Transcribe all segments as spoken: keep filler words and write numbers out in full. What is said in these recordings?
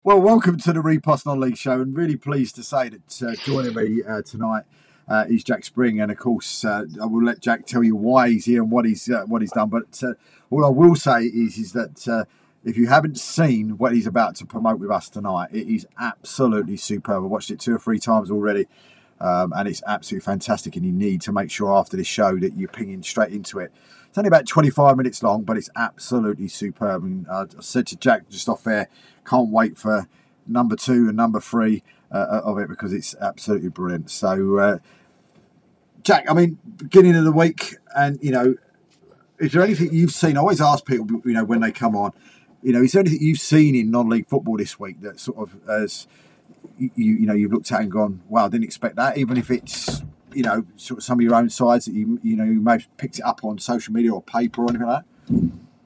Well, welcome to the Repost Non-League Show, and really pleased to say that uh, joining me uh, tonight uh, is Jack Spring, and of course uh, I will let Jack tell you why he's here and what he's uh, what he's done. But uh, all I will say is is that uh, if you haven't seen what he's about to promote with us tonight, it is absolutely superb. I watched it two or three times already, um, and it's absolutely fantastic. And you need to make sure after this show that you're pinging straight into it. It's only about twenty-five minutes long, but it's absolutely superb. And uh, I said to Jack just off air, can't wait for number two and number three uh, of it because it's absolutely brilliant. So, uh, Jack, I mean, beginning of the week, and you know, is there anything you've seen? I always ask people, you know, when they come on, you know, is there anything you've seen in non-league football this week that sort of as you you know you've looked at and gone, wow, I didn't expect that, even if it's you know sort of some of your own sides that you you know you may have picked it up on social media or paper or anything like that.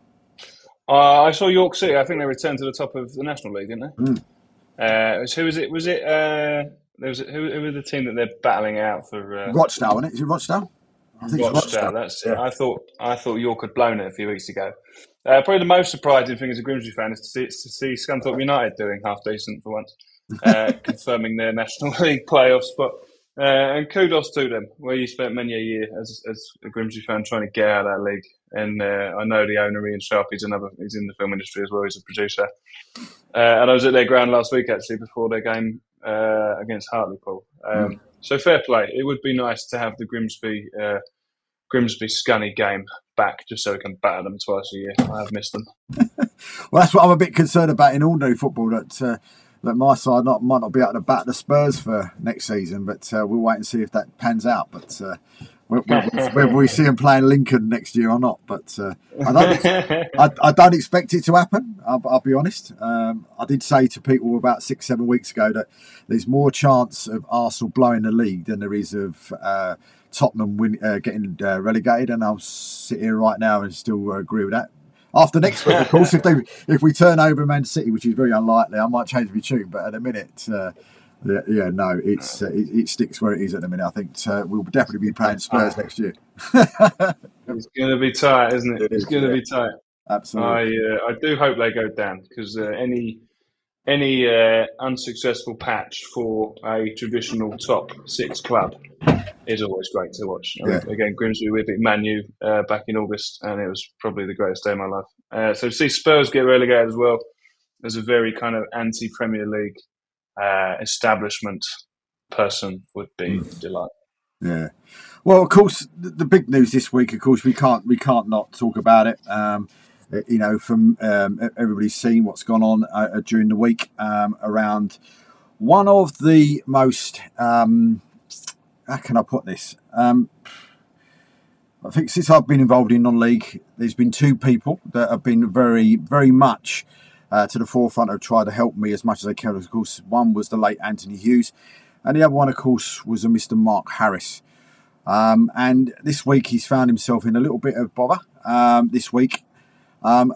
Uh, I saw York City. I think they returned to the top of the National League, didn't they? Mm. Uh, who was it? Was it? Uh, there was who, who was the team that they're battling out for? Uh, Rochdale, isn't it? Is it Rochdale? I think it's Rochdale. Rochdale. That's it. Yeah. I thought I thought York had blown it a few weeks ago. Uh, probably the most surprising thing as a Grimsby fan is to see, to see Scunthorpe United doing half decent for once, uh, confirming their National League playoff spot. Uh, and kudos to them, where you spent many a year as as a Grimsby fan trying to get out of that league. And uh, I know the owner, Ian Sharp, he's another. He's in the film industry as well. He's a producer. Uh, and I was at their ground last week actually before their game uh, against Hartlepool. Um, Mm. So fair play. It would be nice to have the Grimsby uh, Grimsby Scunny game back, just so we can batter them twice a year. I have missed them. Well, that's what I'm a bit concerned about in ordinary football, that uh, that my side not might not be able to bat the Spurs for next season, but uh, we'll wait and see if that pans out. But uh, whether, whether we see them playing Lincoln next year or not, but uh, I don't, I, I don't expect it to happen. I'll, I'll be honest. Um, I did say to people about six, seven weeks ago that there's more chance of Arsenal blowing the league than there is of uh, Tottenham win, uh, getting uh, relegated, and I'll sit here right now and still uh, agree with that. After next week, of course, if they if we turn over Man City, which is very unlikely, I might change my tune. But at the minute, uh, yeah, yeah, no, it's uh, it, it sticks where it is at the minute. I think uh, we'll definitely be playing Spurs next year. It's going to be tight, isn't it? It It's is, going to yeah. be tight. Absolutely. I uh, I do hope they go down because uh, any any uh, unsuccessful patch for a traditional top six club is always great to watch. I Yeah. mean, again, Grimsby we beat Man U uh, back in August, and it was probably the greatest day of my life. Uh, so to see Spurs get relegated as well as a very kind of anti-Premier League uh, establishment person would be Mm. delightful. Yeah. Well, of course, the, the big news this week, of course, we can't we can't not talk about it. Um, uh, you know, from um, e- everybody's seen what's gone on uh, uh, during the week um, around one of the most. Um, how can I put this? Um, I think since I've been involved in non-league, there's been two people that have been very, very much uh, to the forefront of trying to help me as much as they can. Of course, one was the late Anthony Hughes, and the other one, of course, was a Mister Mark Harris. Um, and this week he's found himself in a little bit of bother. Um, this week, um,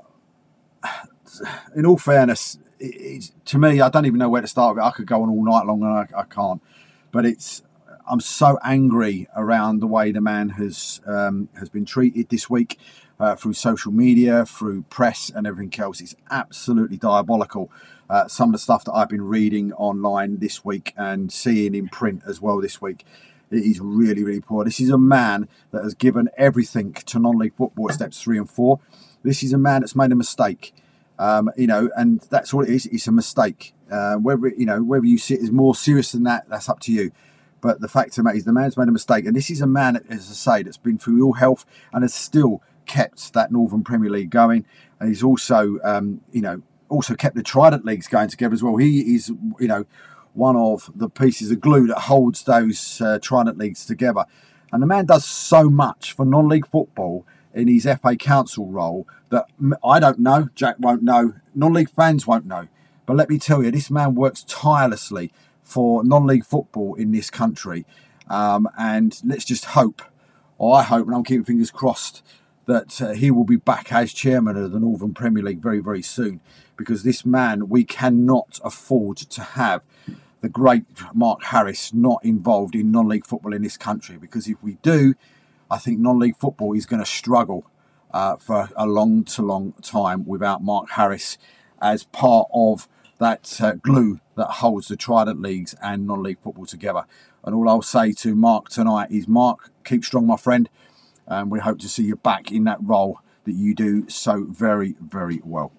in all fairness, it, it's, to me, I don't even know where to start with it. I could go on all night long, and I, I can't. But it's I'm so angry around the way the man has um, has been treated this week uh, through social media, through press, and everything else. It's absolutely diabolical. Uh, some of the stuff that I've been reading online this week and seeing in print as well this week. It is really, really poor. This is a man that has given everything to non-league football at steps three and four. This is a man that's made a mistake, um, you know, and that's all it is. It's a mistake. Uh, whether you know whether you see it as more serious than that, that's up to you. But the fact of the matter is, the man's made a mistake, and this is a man, as I say, that's been through ill health and has still kept that Northern Premier League going, and he's also, um, you know, also kept the Trident leagues going together as well. He is, you know, one of the pieces of glue that holds those uh, Trident leagues together. And the man does so much for non-league football in his F A Council role that I don't know, Jack won't know, non-league fans won't know. But let me tell you, this man works tirelessly for non-league football in this country. Um, and let's just hope, or I hope, and I'm keeping fingers crossed, that uh, he will be back as chairman of the Northern Premier League very, very soon. Because this man, we cannot afford to have the great Mark Harris not involved in non-league football in this country. Because if we do, I think non-league football is going to struggle uh, for a long to long time without Mark Harris as part of that uh, glue that holds the Trident leagues and non-league football together. And all I'll say to Mark tonight is, Mark, keep strong, my friend, and we hope to see you back in that role that you do so very, very well.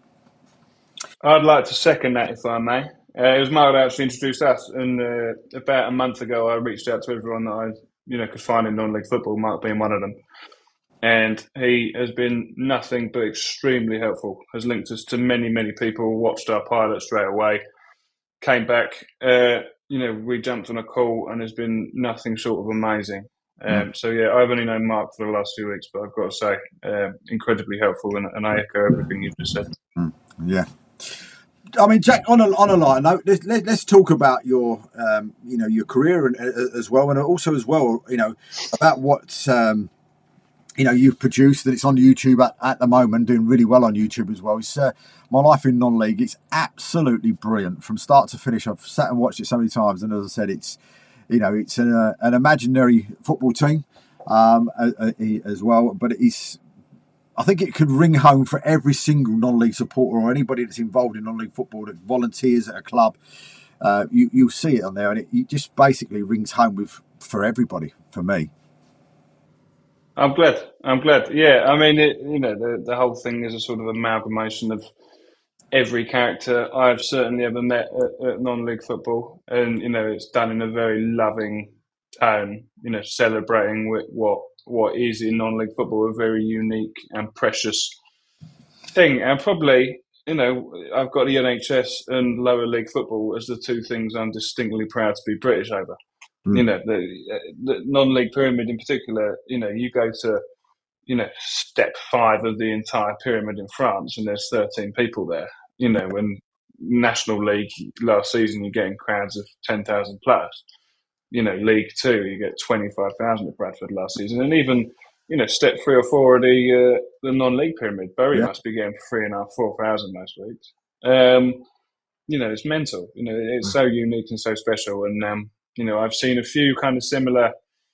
I'd like to second that, if I may. Uh, it was Mark that actually introduced us, and uh, about a month ago, I reached out to everyone that I, you know, could find in non-league football, Mark being one of them. And he has been nothing but extremely helpful. Has linked us to many, many people. Watched our pilot straight away. Came back. Uh, you know, we jumped on a call, and has been nothing short of amazing. Um, mm. So yeah, I've only known Mark for the last few weeks, but I've got to say, uh, incredibly helpful, and, and I echo everything you've just said. Mm. Yeah. I mean, Jack, on a on a lighter note, let's, let, let's talk about your, um, you know, your career and, uh, as well, and also as well, you know, about what, um, you know, you've produced, that it's on YouTube at, at the moment, doing really well on YouTube as well. It's uh, My Life in Non-League. It's absolutely brilliant from start to finish. I've sat and watched it so many times, and as I said, it's, you know, it's an, uh, an imaginary football team um, as well, but it's, I think it could ring home for every single non-league supporter or anybody that's involved in non-league football that volunteers at a club. Uh, you, you'll see it on there, and it, it just basically rings home with for everybody, for me. I'm glad. I'm glad. Yeah, I mean, it, you know, the, the whole thing is a sort of amalgamation of every character I've certainly ever met at, at non-league football. And, you know, it's done in a very loving tone, you know, celebrating with what what is in non-league football a very unique and precious thing. And probably, you know, I've got the N H S and lower league football as the two things I'm distinctly proud to be British over. Mm. You know, the, the non-league pyramid in particular, you know, you go to, you know, step five of the entire pyramid in France and there's thirteen people there. You know, when National League last season, you're getting crowds of ten thousand plus. You know, League Two, you get twenty-five thousand at Bradford last season. And even, you know, step three or four of the uh, the non-league pyramid, Bury yeah. must be getting three and a half, four thousand most weeks. Um, you know, it's mental. You know, it's so unique and so special. And, um, you know, I've seen a few kind of similar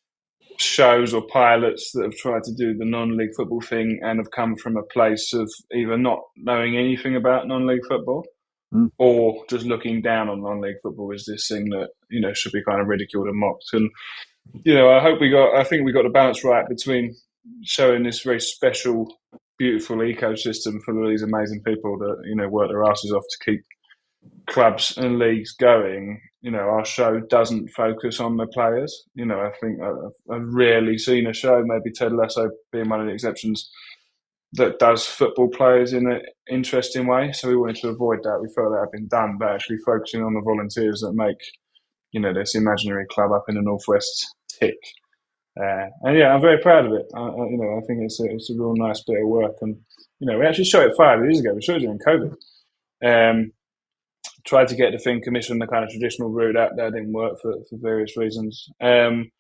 shows or pilots that have tried to do the non-league football thing and have come from a place of either not knowing anything about non-league football mm. or just looking down on non-league football as this thing that, you know, should be kind of ridiculed and mocked. And, you know, I hope we got, I think we got the balance right between showing this very special, beautiful ecosystem full of these amazing people that, you know, work their asses off to keep clubs and leagues going. You know, our show doesn't focus on the players. You know, I think I've, I've rarely seen a show, maybe Ted Lasso being one of the exceptions, that does football players in an interesting way. So we wanted to avoid that. We felt that had been done, but actually focusing on the volunteers that make, you know, this imaginary club up in the Northwest tick. Uh, and yeah, I'm very proud of it. I, I, you know, I think it's a, it's a real nice bit of work. And, you know, we actually shot it five years ago. We shot it during COVID. Um, tried to get the thing commissioned the kind of traditional route. That, that didn't work for, for various reasons. Um,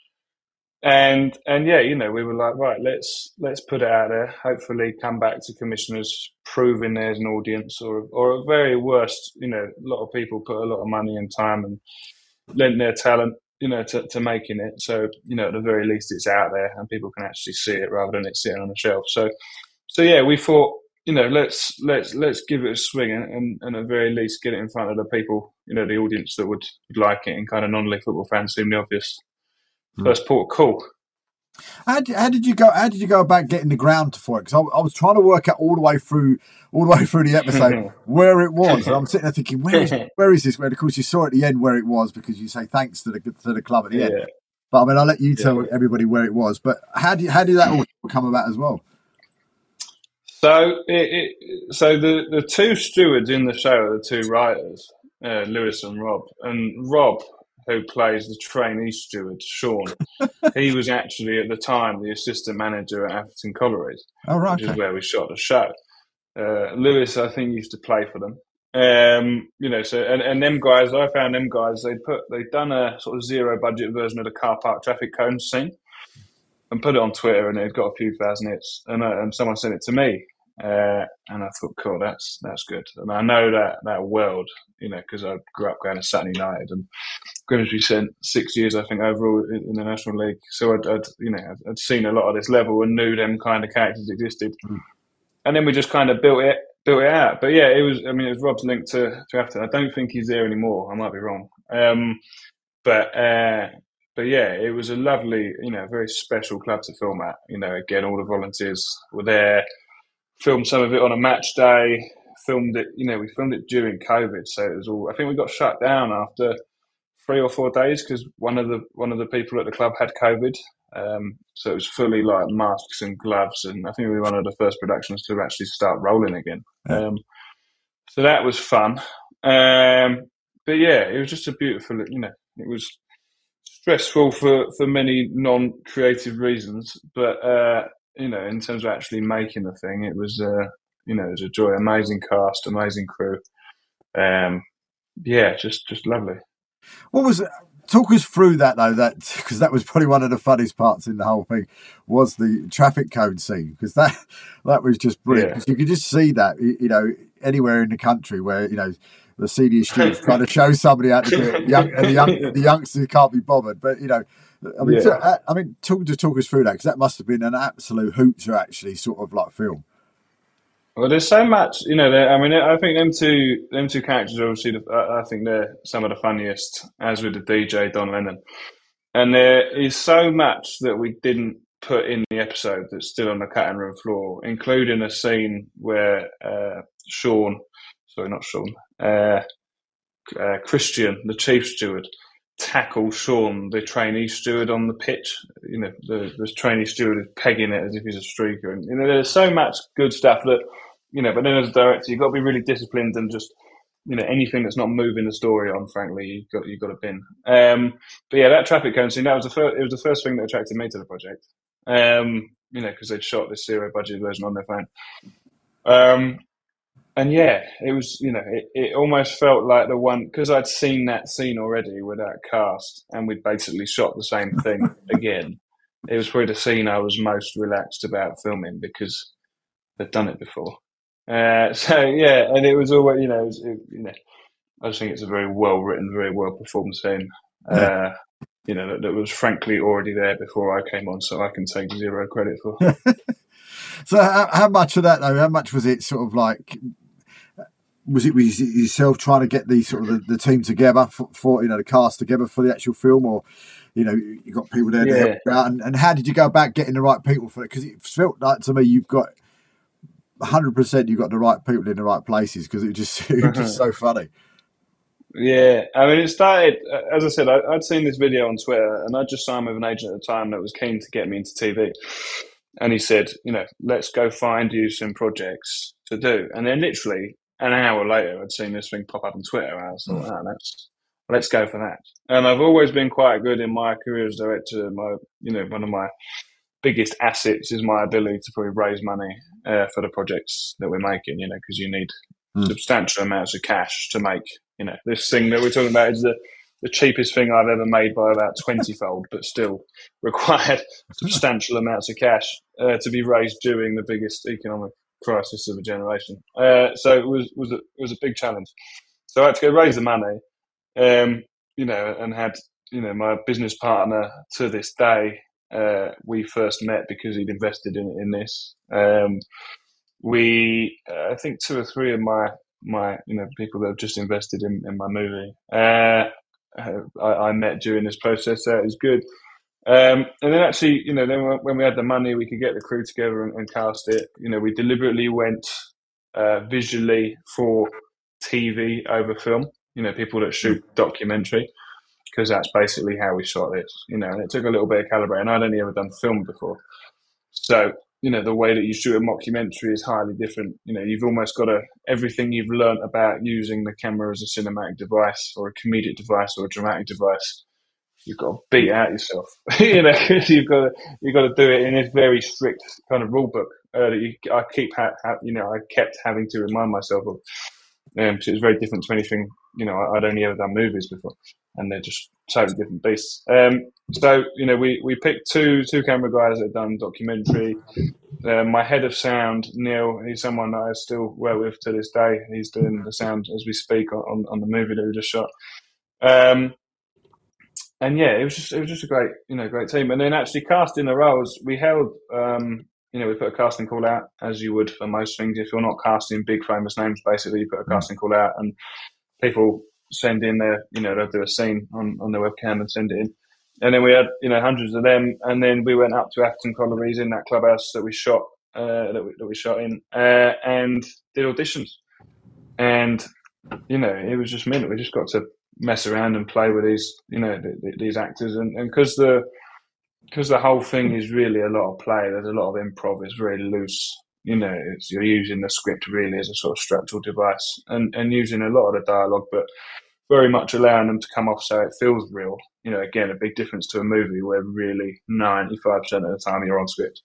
and and yeah, you know, we were like, right, let's let's put it out there. Hopefully, come back to commissioners, proving there's an audience, or or at very worst, you know, a lot of people put a lot of money and time and lent their talent, you know, to, to making it. So, you know, at the very least, it's out there and people can actually see it rather than it sitting on a shelf. So, so yeah, we thought, you know, let's let's let's give it a swing and, and, and at the very least get it in front of the people, you know, the audience that would, would like it, and kind of non-league football fans seem the obvious mm. first port of call. How did, how did you go? How did you go about getting the ground for it? Because I, I was trying to work out all the way through, all the way through the episode where it was. And I'm sitting there thinking, where is where is this? Where, of course, you saw at the end where it was because you say thanks to the to the club at the yeah. end. But I mean, I'll let you tell yeah. everybody where it was. But how did how did that all come about as well? So, it, it, so the the two stewards in the show are the two writers, uh, Lewis and Rob, and Rob, who plays the trainee steward, Sean, he was actually at the time the assistant manager at Atherton Collieries, oh, right, which okay. is where we shot the show. Uh, Lewis, I think, used to play for them. Um, you know, so and, and them guys, I found them guys. They put they'd done a sort of zero budget version of the car park traffic cone scene and put it on Twitter, and it got a few thousand hits. And, uh, and someone sent it to me. Uh, and I thought, cool, that's that's good. And I know that that world, you know, because I grew up going to Sutton United, and Grimsby spent six years, I think, overall in, in the National League. So I'd, I'd, you know, I'd, I'd seen a lot of this level and knew them kind of characters existed. Mm. And then we just kind of built it, built it out. But yeah, it was. I mean, it was Rob's link to to Afton. I don't think he's there anymore. I might be wrong. Um, but uh, but yeah, it was a lovely, you know, very special club to film at. You know, again, all the volunteers were there. Filmed some of it on a match day. Filmed it. You know, we filmed it during COVID, so it was all. I think we got shut down after three or four days because one of the one of the people at the club had COVID. Um, so it was fully like masks and gloves, and I think we were one of the first productions to actually start rolling again. Yeah. Um, so that was fun. Um, but yeah, it was just a beautiful, you know, it was stressful for, for many non-creative reasons, but, uh, you know, in terms of actually making the thing, it was, uh, you know, it was a joy. Amazing cast, amazing crew. Um, yeah, just, just lovely. What was talk us through that though? That because that was probably one of the funniest parts in the whole thing was the traffic code scene, because that that was just brilliant. Because yeah. you could just see that, you know, anywhere in the country where, you know, the senior students trying to show somebody how to do it, young, and the young the youngsters can't be bothered. But you know, I mean, yeah. to, I mean, talk to talk us through that, because that must have been an absolute hoot to actually sort of like film. Well, there's so much, you know. I mean, I think them two, them two characters are obviously, the, I think they're some of the funniest, as with the D J Don Lennon. And there is so much that we didn't put in the episode that's still on the cutting room floor, including a scene where uh, Sean, sorry, not Sean, uh, uh, Christian, the chief steward, tackles Sean, the trainee steward, on the pitch. You know, the, the trainee steward is pegging it as if he's a streaker. And, you know, there's so much good stuff that, you know, but then as a director, you've got to be really disciplined and just, you know, anything that's not moving the story on, frankly, you've got, you've got to bin. Um, but yeah, that traffic cone scene, that was the first, it was the first thing that attracted me to the project. Um, you know, because they'd shot this zero budget version on their phone. Um, and yeah, it was, you know, it, it almost felt like the one, because I'd seen that scene already with that cast and we'd basically shot the same thing again. It was probably the scene I was most relaxed about filming because they'd done it before. Uh, so yeah, and it was always, you know, it was, it, you know, I just think it's a very well written, very well performed scene. Yeah. Uh, you know, that, that was frankly already there before I came on, so I can take zero credit for. So, how, how much of that though? How much was it sort of like? Was it, was it yourself trying to get the sort of the, the team together for, for, you know, the cast together for the actual film, or you know, you got people there to yeah. help out? And, and how did you go about getting the right people for it? Because it felt like to me you've got one hundred percent you've got the right people in the right places, because it just it was just so funny. Yeah, I mean, it started, as I said, I, I'd seen this video on Twitter and I just signed with an agent at the time that was keen to get me into T V. And he said, you know, let's go find you some projects to do. And then literally an hour later, I'd seen this thing pop up on Twitter and I was like, oh, let's, let's go for that. And I've always been quite good in my career as director. My, you know, one of my biggest assets is my ability to probably raise money uh, for the projects that we're making, you know, because you need mm. substantial amounts of cash to make, you know, this thing that we're talking about is the, the cheapest thing I've ever made by about twenty-fold, but still required substantial amounts of cash uh, to be raised during the biggest economic crisis of a generation. Uh, so it was was a, it was a big challenge. So I had to go raise the money, um, you know, and had, you know, my business partner to this day. Uh, we first met because he'd invested in in this. Um, we, uh, I think, two or three of my my you know people that have just invested in, in my movie. Uh, I, I met during this process. So it was good. Um, and then actually, you know, then when we had the money, we could get the crew together and, and cast it. You know, we deliberately went uh, visually for T V over film. You know, people that shoot documentary, because that's basically how we shot this. You know, and it took a little bit of calibrating. I'd only ever done film before, so you know, the way that you shoot a mockumentary is highly different. You know, you've almost got to, everything you've learnt about using the camera as a cinematic device or a comedic device or a dramatic device, you've got to beat out yourself. you know, you've got to, you've got to do it in this very strict kind of rule book uh, that you, I keep, ha- ha- you know, I kept having to remind myself of. Um, so it's very different to anything, you know, I'd only ever done movies before, and they're just totally different beasts. Um, so, you know, we, we picked two two camera guys that had done documentary. Uh, my head of sound, Neil, he's someone that I still work with to this day. He's doing the sound as we speak on, on the movie that we just shot. Um, and yeah, it was just it was just a great, you know, great team. And then actually casting the roles, we held um, you know, we put a casting call out, as you would for most things. If you're not casting big famous names, basically, you put a mm. casting call out, and people send in their, you know, they'll do a scene on, on their webcam and send it in. And then we had, you know, hundreds of them, and then we went up to Atherton Collieries in that clubhouse that we shot, uh, that we that we shot in, uh, and did auditions. And you know, it was just mint. We just got to mess around and play with these, you know, th- th- these actors, and because the because the whole thing is really a lot of play. There's a lot of improv. It's very loose. You know, it's, you're using the script really as a sort of structural device, and and using a lot of the dialogue, but very much allowing them to come off so it feels real. You know, again, a big difference to a movie where really ninety-five percent of the time you're on script.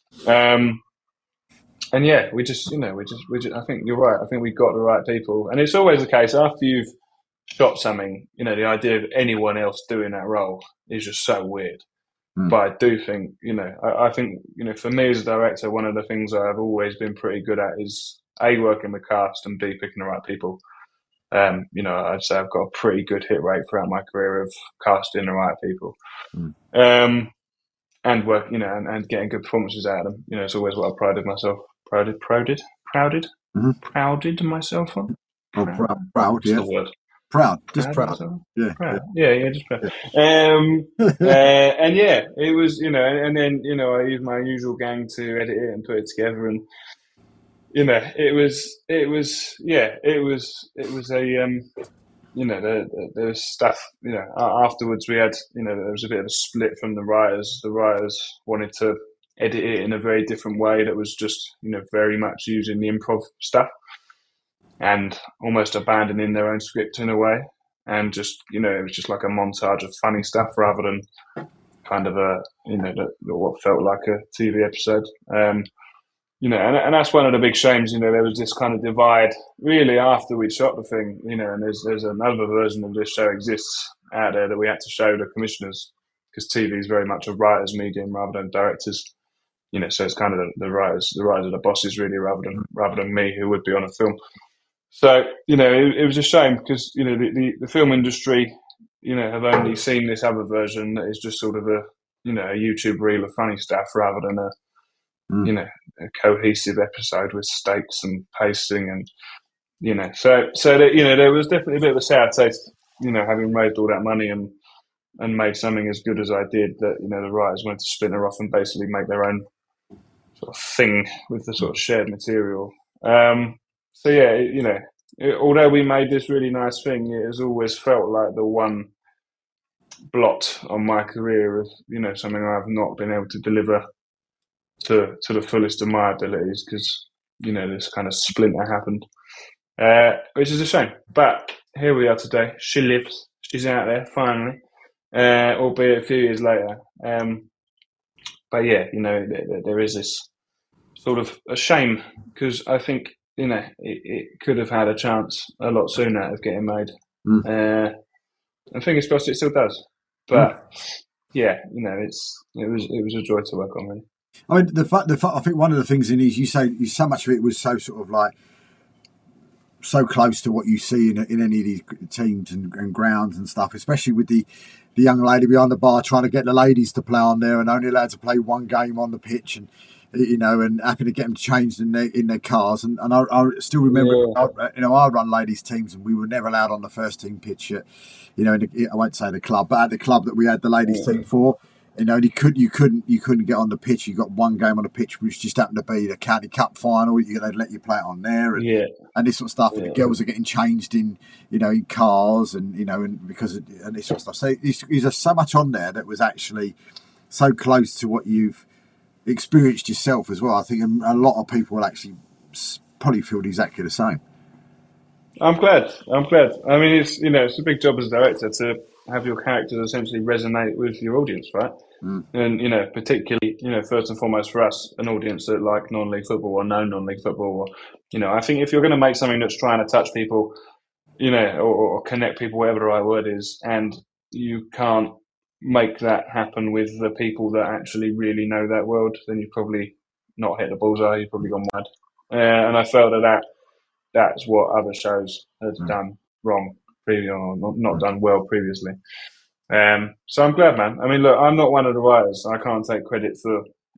Um, and yeah, we just, you know, we just, we just, I think you're right. I think we got the right people. And it's always the case after you've shot something, you know, the idea of anyone else doing that role is just so weird. Mm. But I do think, you know, I, I think, you know, for me as a director, one of the things I've always been pretty good at is A, working the cast, and B, picking the right people. Um, you know, I'd say I've got a pretty good hit rate throughout my career of casting the right people, mm. um, and work, you know, and, and getting good performances out of them. You know, it's always what I prided myself, prided, prouded, prouded, mm-hmm. prouded myself on. Oh, proud, proud, yeah. The word. Proud, just proud. proud. Yeah, proud. yeah, yeah, just proud. Yeah. Um, uh, and yeah, it was, you know, and then you know, I used my usual gang to edit it and put it together, and. You know, it was, it was, yeah, it was, it was a, um, you know, there, there was stuff, you know, afterwards we had, you know, there was a bit of a split from the writers. The writers wanted to edit it in a very different way that was just, you know, very much using the improv stuff and almost abandoning their own script in a way. And just, you know, it was just like a montage of funny stuff rather than kind of a, you know, the, the, what felt like a T V episode. Um, You know, and, and that's one of the big shames. You know, there was this kind of divide really after we'd shot the thing. You know, and there's there's another version of this show exists out there that we had to show the commissioners because T V is very much a writers' medium rather than directors. You know, so it's kind of the, the writers, the writers are the bosses really, rather than rather than me who would be on a film. So you know, it, it was a shame because you know the, the, the film industry, you know, have only seen this other version that is just sort of a you know a YouTube reel of funny stuff rather than a Mm. you know, a cohesive episode with stakes and pacing, and you know, so so that you know, there was definitely a bit of a sour taste, you know, having raised all that money and and made something as good as I did. That you know, the writers wanted to splinter off and basically make their own sort of thing with the sort of shared material. Um, so yeah, it, you know, it, although we made this really nice thing, it has always felt like the one blot on my career of you know something I've not been able to deliver to to the fullest of my abilities because you know this kind of splinter happened, uh, which is a shame. But here we are today. She lives. She's out there finally, uh, albeit a few years later. Um, but yeah, you know there, there is this sort of a shame because I think you know it, it could have had a chance a lot sooner of getting made. Mm. Uh, and fingers crossed it still does. But mm. yeah, you know it's it was it was a joy to work on really. I mean, the fact, the fact, I think one of the things in is you say so much of it was so sort of like so close to what you see in, in any of these teams and, and grounds and stuff, especially with the, the young lady behind the bar trying to get the ladies to play on there and only allowed to play one game on the pitch, and you know, and having to get them changed in their in their cars. And, and I, I still remember, yeah. I, you know, I run ladies teams and we were never allowed on the first team pitch at, you know, in the, I won't say the club, but at the club that we had the ladies yeah. team for. You know, you couldn't, you couldn't, you couldn't get on the pitch. You got one game on the pitch, which just happened to be the county cup final. You, they'd let you play it on there, and, yeah. and this sort of stuff. Yeah. And the girls are getting changed in, you know, in cars, and you know, and because of, and this sort of stuff. So there's just so much on there that was actually so close to what you've experienced yourself as well. I think a lot of people will actually probably feel exactly the same. I'm glad. I'm glad. I mean, it's you know, it's a big job as a director to have your characters essentially resonate with your audience, right? Mm. And, you know, particularly, you know, first and foremost for us, an audience that like non-league football or no non-league football. Or, you know, I think if you're going to make something that's trying to touch people, you know, or, or connect people, whatever the right word is, and you can't make that happen with the people that actually really know that world, then you've probably not hit the bullseye, you've probably gone mad. Uh, and I felt that, that that's what other shows had mm. done wrong previously, or not, not done well previously. Um, so I'm glad, man. I mean, look, I'm not one of the writers. I can't take credit for,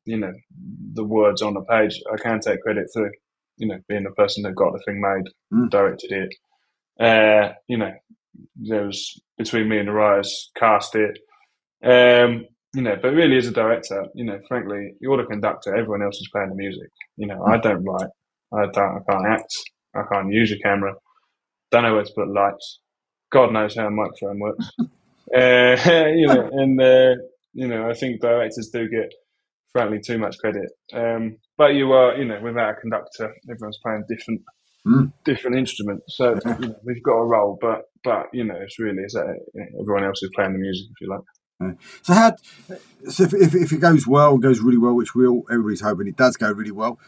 you know, the words on the page. I can take credit for, you know, being the person that got the thing made, mm. directed it. Uh, you know, there was between me and the writers, cast it. Um, you know, but really as a director, you know, frankly, you're the conductor. Everyone else is playing the music. You know, I don't write. I don't. I can't act. I can't use a camera. Don't know where to put lights. God knows how a microphone works. uh, you know, and uh, you know, I think directors do get, frankly, too much credit. Um, but you are, you know, without a conductor, everyone's playing different, mm. different instruments. So yeah. you know, we've got a role, but but you know, it's really is that you know, everyone else is playing the music, if you like. Yeah. So how? So if, if if it goes well, goes really well, which we all everybody's hoping it does go really well.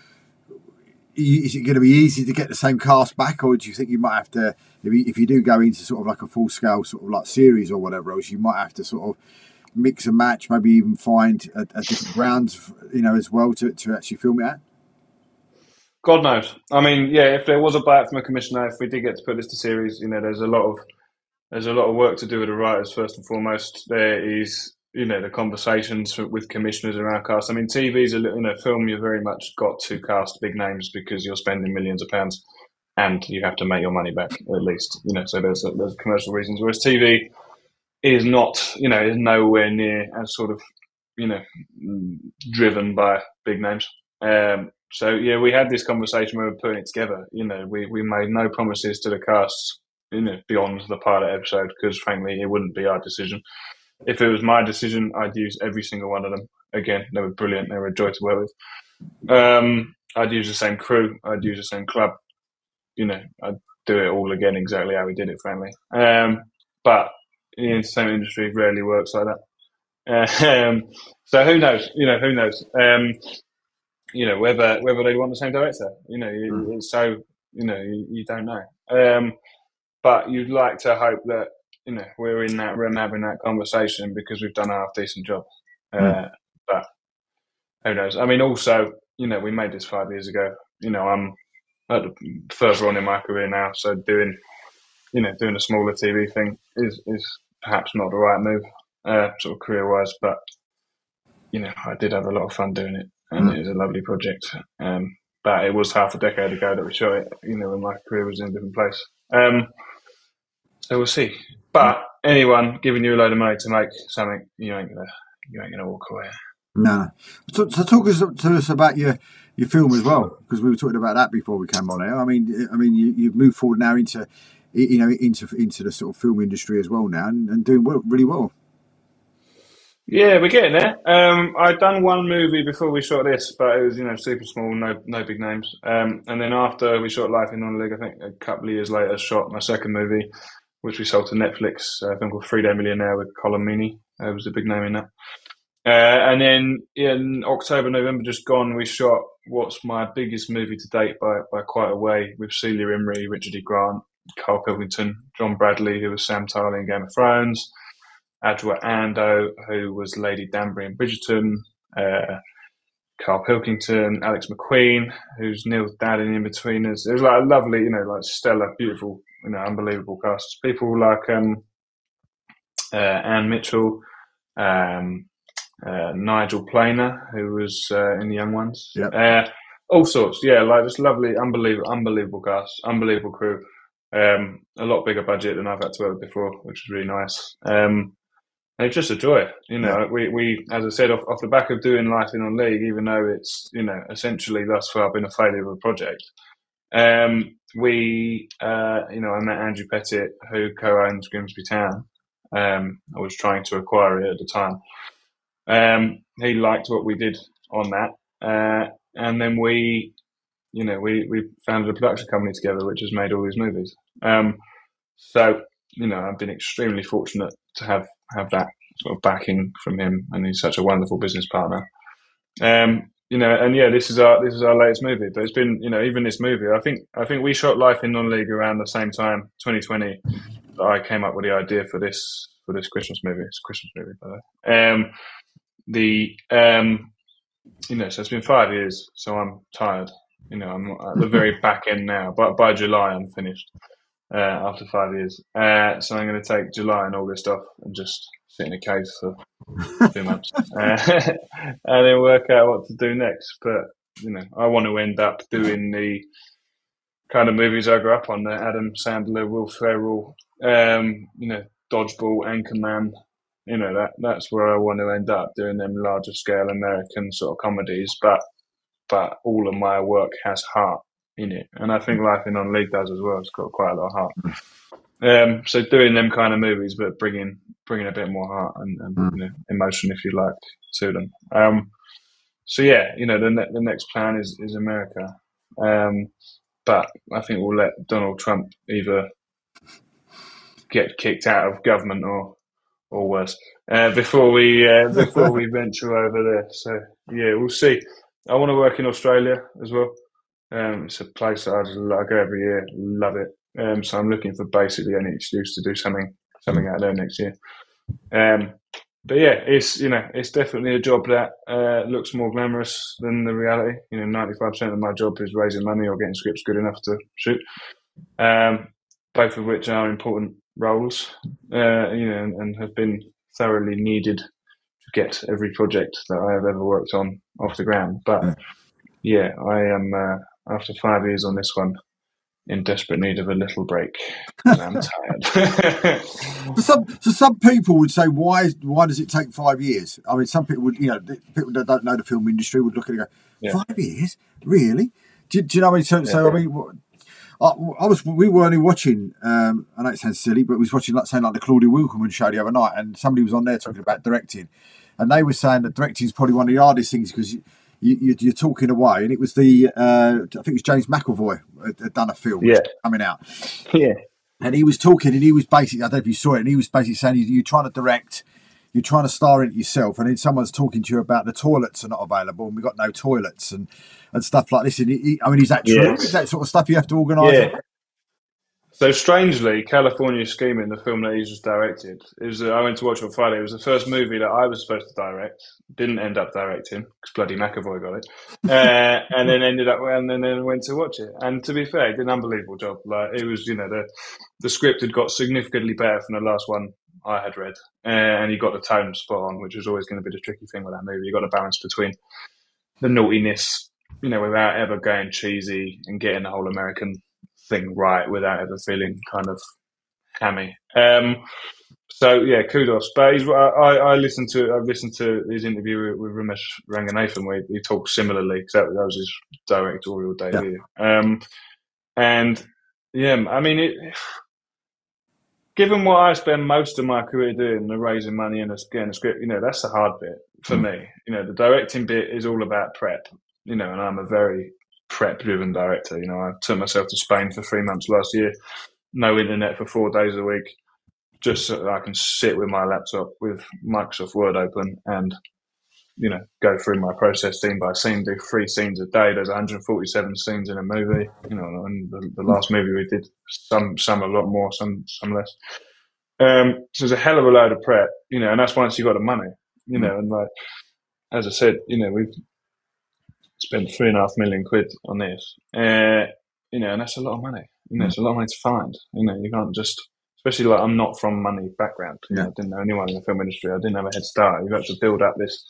Is it going to be easy to get the same cast back, or do you think you might have to, if you, if you do go into sort of like a full scale sort of like series or whatever else, you might have to sort of mix and match, maybe even find a, a different grounds, you know, as well to, to actually film it at? God knows. I mean, yeah, if there was a bite from a commissioner, if we did get to put this to series, you know, there's a lot of there's a lot of work to do with the writers. First and foremost, there is, you know, the conversations with commissioners around cast. I mean, T V's a little, you know, film. You very much got to cast big names because you're spending millions of pounds, and you have to make your money back at least. You know, so there's there's commercial reasons. Whereas T V is not, you know, is nowhere near as sort of, you know, driven by big names. Um, so yeah, we had this conversation when we were putting it together. You know, we we made no promises to the casts, you know, beyond the pilot episode because frankly, it wouldn't be our decision. If it was my decision, I'd use every single one of them. Again, they were brilliant. They were a joy to work with. Um, I'd use the same crew. I'd use the same club. You know, I'd do it all again exactly how we did it, frankly. Um, but the entertainment industry rarely works like that. Um, so who knows? You know, who knows? Um, you know, whether whether they want the same director. You know, mm. it's so, you know, you, you don't know. Um, but you'd like to hope that, you know, we're in that room having that conversation because we've done a half decent job. Mm. Uh, but who knows? I mean, also, you know, we made this five years ago. You know, I'm at the, further on in my career now, so doing, you know, doing a smaller T V thing is is perhaps not the right move, uh, sort of career wise. But you know, I did have a lot of fun doing it, and mm. it was a lovely project. Um, but it was half a decade ago that we shot it. You know, when my career was in a different place. Um, so we'll see. But anyone giving you a load of money to make something, you ain't gonna, you ain't gonna walk away. No. So, so talk us to us about your, your film as well, because we were talking about that before we came on here. I mean, I mean, you, you've moved forward now into, you know, into into the sort of film industry as well now, and, and doing well, really well. Yeah, we're getting there. Um, I'd done one movie before we shot this, but it was, you know, super small, no no big names. Um, and then after we shot Life in Non-League, I think a couple of years later, shot my second movie, which we sold to Netflix, uh, I think called Three Day Millionaire with Colin Meaney. Uh, was a big name in that. Uh, and then in October, November, just gone, we shot what's my biggest movie to date by, by quite a way with Celia Imrie, Richard E. Grant, Carl Pilkington, John Bradley, who was Sam Tarly in Game of Thrones, Adwoa Ando, who was Lady Danbury in Bridgerton, uh, Carl Pilkington, Alex McQueen, who's Neil's dad in In-Betweeners. It was like a lovely, you know, like stellar, beautiful, you know, unbelievable cast. People like um, uh, Anne Mitchell, um, uh, Nigel Planer, who was uh, in The Young Ones. Yep. Uh, all sorts, yeah, like just lovely, unbelievable, unbelievable cast, unbelievable crew. Um, a lot bigger budget than I've had to work with before, which was really nice. Um, It's just a joy, you know. Yeah. We, we, as I said, off, off the back of doing Life in Non-League, even though it's, you know, essentially thus far been a failure of a project. Um, we, uh, you know, I met Andrew Pettit, who co-owns Grimsby Town. Um, I was trying to acquire it at the time. Um, he liked what we did on that, uh, and then we, you know, we we founded a production company together, which has made all these movies. Um, so, you know, I've been extremely fortunate to have. have that sort of backing from him, and he's such a wonderful business partner. Um, you know, and yeah, this is our this is our latest movie. But it's been, you know, even this movie, I think I think we shot Life in Non-League around the same time, twenty twenty. That I came up with the idea for this for this Christmas movie. It's a Christmas movie, by the way. Um, the um, you know, so it's been five years, so I'm tired. You know, I'm at the very back end now. But by July, I'm finished. uh, after five years. Uh, so I'm going to take July and August off and just sit in a cave for two months uh, and then work out what to do next. But you know, I want to end up doing the kind of movies I grew up on: the Adam Sandler, Will Ferrell, um, you know, Dodgeball, Anchorman. You know, that that's where I want to end up, doing them larger scale American sort of comedies. But but all of my work has heart in it, and I think Life in Non-League does as well. It's got quite a lot of heart. Um, so doing them kind of movies, but bringing bringing a bit more heart and, and you know, emotion, if you like, to them. Um, so yeah, you know, the ne- the next plan is is America, um, but I think we'll let Donald Trump either get kicked out of government or or worse uh, before we uh, before we venture over there. So yeah, we'll see. I want to work in Australia as well. Um, it's a place that I just I go every year, love it. Um, so I'm looking for basically any excuse to do something something out there next year. Um, but yeah, it's you know it's definitely a job that uh, looks more glamorous than the reality. You know, ninety-five percent of my job is raising money or getting scripts good enough to shoot. Um, both of which are important roles, uh, you know, and, and have been thoroughly needed to get every project that I have ever worked on off the ground. But yeah, I am uh, after five years on this one, in desperate need of a little break. I'm tired. so, some, so some people would say, why why does it take five years? I mean, some people would, you know, people that don't know the film industry would look at it and go, yeah. five years? Really? Do, do you know what I mean? So, yeah. so I mean, I, I was we were only watching, um, I know it sounds silly, but we was watching, like, saying, like the Claudia Wilkinson show the other night, and somebody was on there talking about directing, and they were saying that directing is probably one of the hardest things because you, You, you're talking away, and it was the uh, I think it was James McAvoy had, had done a film yeah. coming out, yeah, and he was talking, and he was basically, I don't know if you saw it, and he was basically saying you're trying to direct, you're trying to star in it yourself, and then someone's talking to you about the toilets are not available, and we've got no toilets and and stuff like this. And he, I mean, is that true? Yes. Is that sort of stuff you have to organise? Yeah. So strangely, California Scheming, the film that he's just directed, it was, uh, I went to watch it on Friday. It was the first movie that I was supposed to direct. Didn't end up directing because bloody McAvoy got it, uh, and then ended up and then, then went to watch it. And to be fair, he did an unbelievable job. Like it was, you know, the the script had got significantly better from the last one I had read, uh, and he got the tone spot on, which was always going to be the tricky thing with that movie. You got a balance between the naughtiness, you know, without ever going cheesy, and getting the whole American thing right without ever feeling kind of hammy. Um, so yeah, kudos. But he's, I, I listened to I listened to his interview with, with Ramesh Ranganathan where he talked similarly because that, that was his directorial debut. Yeah. Um, and yeah, I mean, it, given what I spend most of my career doing, the raising money and getting a script, you know, that's the hard bit for mm. me. You know, the directing bit is all about prep. You know, and I'm a very prep-driven director. You know, I took myself to Spain for three months last year, no internet for four days a week, just so that I can sit with my laptop with Microsoft Word open and, you know, go through my process scene by scene, do three scenes a day. There's one hundred forty-seven scenes in a movie, you know, and the, the last movie we did, some some a lot more, some some less. Um, so there's a hell of a load of prep, you know, and that's once you got the money, you know, and like, as I said, you know, we've spent three and a half million quid on this, uh, you know, and that's a lot of money. You know, it's a lot of money to find. You know, you can't just, especially like I'm not from money background. You know, I didn't know anyone in the film industry. I didn't have a head start. You've got to build up this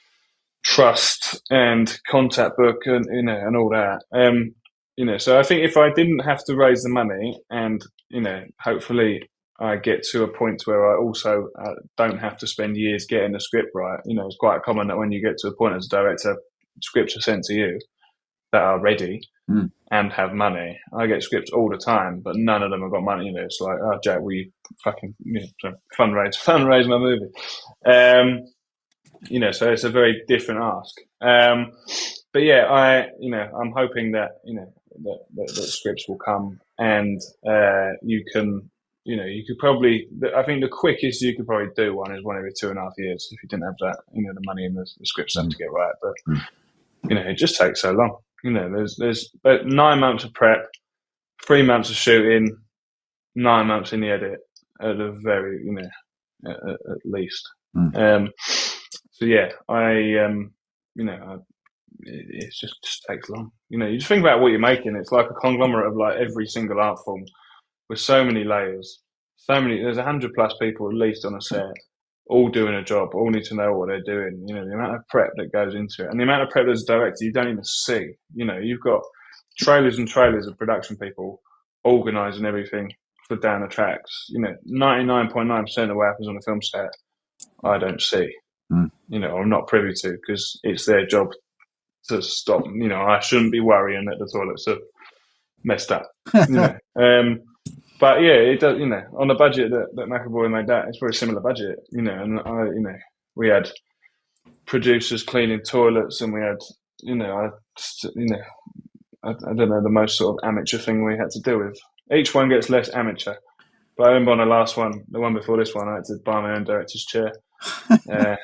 trust and contact book and you know and all that. Um, you know, so I think if I didn't have to raise the money, and you know, hopefully I get to a point where I also uh, don't have to spend years getting the script right. You know, it's quite common that when you get to a point as a director, scripts are sent to you that are ready mm. and have money. I get scripts all the time, but none of them have got money. You know, it's like, oh, Jack, we fucking you know, fundraise, fundraise my movie. Um, you know, so it's a very different ask. Um, but yeah, I, you know, I'm hoping that you know that, that, that scripts will come, and uh, you can, you know, you could probably. I think the quickest you could probably do one is one every two and a half years if you didn't have that, you know, the money and the, the script stuff mm. to get right. But mm. you know, it just takes so long. You know, there's there's nine months of prep, three months of shooting, nine months in the edit at a very, you know, at, at least. Mm. Um, so yeah, I, um, you know, I, it, it just, just takes long. You know, you just think about what you're making. It's like a conglomerate of like every single art form with so many layers, so many. There's a hundred plus people at least on a set, all doing a job, all need to know what they're doing. You know, the amount of prep that goes into it, and the amount of prep as a director you don't even see. You know, you've got trailers and trailers of production people organising everything for down the tracks. You know, ninety-nine point nine percent of what happens on a film set, I don't see. Mm. You know, I'm not privy to, because it's their job to stop. You know, I shouldn't be worrying that the toilets are messed up. You know, um, but yeah, it does. You know, on the budget that, that McAvoy made, that it's a very similar budget. You know, and I, you know, we had producers cleaning toilets, and we had, you know, I, you know, I, I don't know, the most sort of amateur thing we had to deal with. Each one gets less amateur. But I remember on the last one, the one before this one, I had to buy my own director's chair. uh,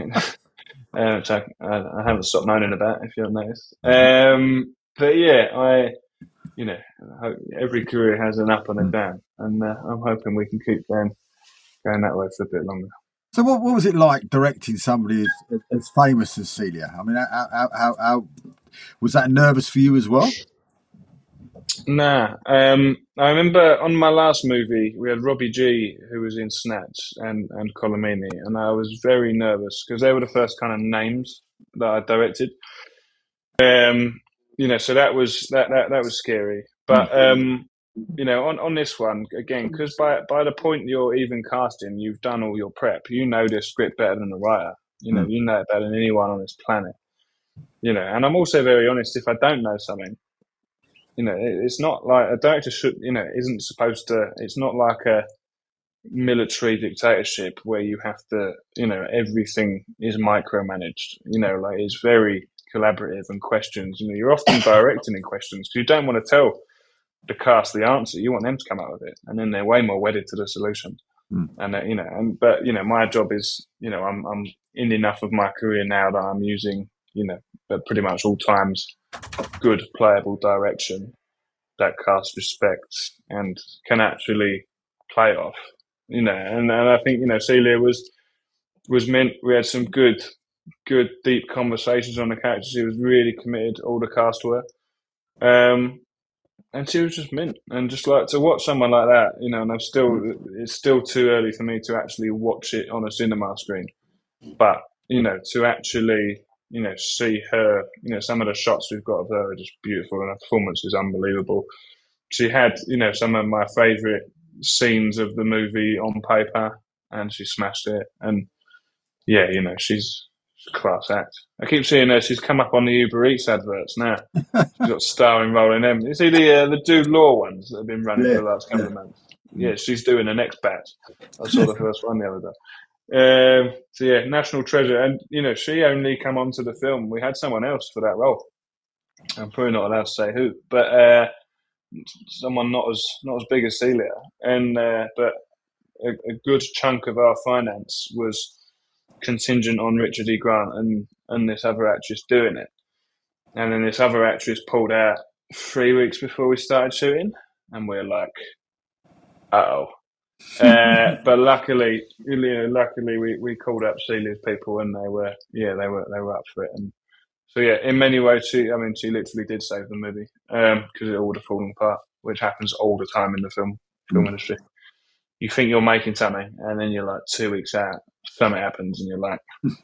uh, which I, I, I haven't stopped moaning about, if you haven't noticed. Um, but yeah, I, you know, every career has an up and a down, and uh, I'm hoping we can keep going, going that way for a bit longer. So, what, what was it like directing somebody as, as famous as Celia? I mean, how, how, how, how was that nervous for you as well? Nah. Um, I remember on my last movie, we had Robbie G, who was in Snatch, and, and Colomini, and I was very nervous because they were the first kind of names that I directed. Um, you know, so that was that that, that was scary. But um, you know, on, on this one again, because by by the point you're even casting, you've done all your prep. You know the script better than the writer. You know, you know it better than anyone on this planet. You know, and I'm also very honest. If I don't know something, you know, it's not like a director should, you know, isn't supposed to, it's not like a military dictatorship where you have to, you know, everything is micromanaged, you know, like it's very collaborative and questions, you know, you're often directing in questions. You don't want to tell the cast the answer. You want them to come up with it. And then they're way more wedded to the solution. Mm. And, uh, you know, and, but, you know, my job is, you know, I'm, I'm in enough of my career now that I'm using, you know, at pretty much all times, good playable direction that cast respects and can actually play off, you know. And, and I think, you know, Celia was was meant. We had some good, good deep conversations on the character. She was really committed. All the cast were, um, and she was just mint. And just like to watch someone like that, you know. And I'm still, it's still too early for me to actually watch it on a cinema screen, but you know, to actually, you know, see her, you know, some of the shots we've got of her are just beautiful, and her performance is unbelievable. She had, you know, some of my favourite scenes of the movie on paper, and she smashed it. And yeah, you know, she's a class act. I keep seeing her. She's come up on the Uber Eats adverts now. She's got starring role in them. You see the uh, the Jude Law ones that have been running yeah, for the last couple yeah. of months. Yeah, she's doing the next batch. I saw the first one the other day. Um, so yeah, national treasure. And you know, she only come onto the film. We had someone else for that role. I'm probably not allowed to say who, but uh, someone not as not as big as Celia. And uh, but a, a good chunk of our finance was contingent on Richard E. Grant and and this other actress doing it. And then this other actress pulled out three weeks before we started shooting, and we're like, uh oh. uh, but luckily, you know, luckily we, we called up Celia's people, and they were, yeah, they were they were up for it. And so yeah, in many ways, she, I mean, she literally did save the movie because um, it all would have fallen apart, which happens all the time in the film film mm. industry. You think you're making something, and then you're like two weeks out, something happens, and you're like,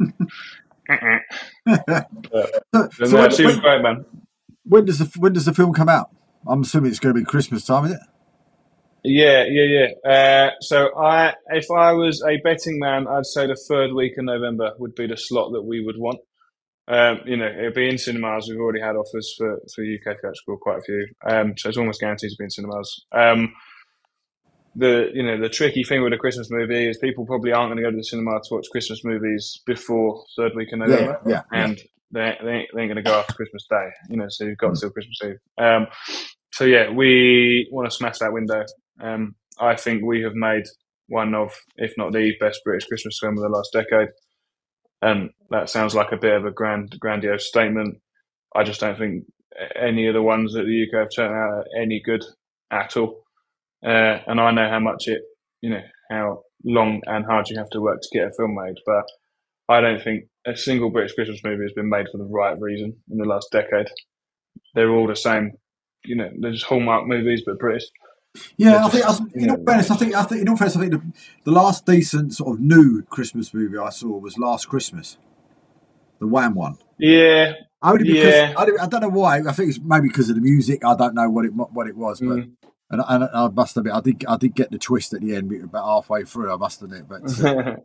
but, so, so no, she was great, man. When does the when does the film come out? I'm assuming it's going to be Christmas time, is it? Yeah, yeah, yeah. Uh, so I, if I was a betting man, I'd say the third week of November would be the slot that we would want. Um, you know, it'd be in cinemas. We've already had offers for, for U K theatrical, quite a few. Um, so it's almost guaranteed to be in cinemas. Um, the you know the tricky thing with a Christmas movie is people probably aren't going to go to the cinema to watch Christmas movies before third week of November, yeah, yeah, and yeah. they they ain't, they ain't going to go after Christmas Day. You know, so you've got mm. till Christmas Eve. Um, so yeah, we want to smash that window. Um, I think we have made one of, if not the best British Christmas film of the last decade. And that sounds like a bit of a grand, grandiose statement. I just don't think any of the ones that the U K have turned out are any good at all. Uh, and I know how much it, you know, how long and hard you have to work to get a film made. But I don't think a single British Christmas movie has been made for the right reason in the last decade. They're all the same. You know, they're just Hallmark movies, but British. Yeah, I think, I think in all fairness, I think, I think in all fairness, I think the, the last decent sort of new Christmas movie I saw was Last Christmas, the Wham one. Yeah, Only because yeah. I don't, I don't know why. I think it's maybe because of the music. I don't know what it what it was, but Mm. and, and I must admit, I did I did get the twist at the end, about halfway through. I must admit, but uh,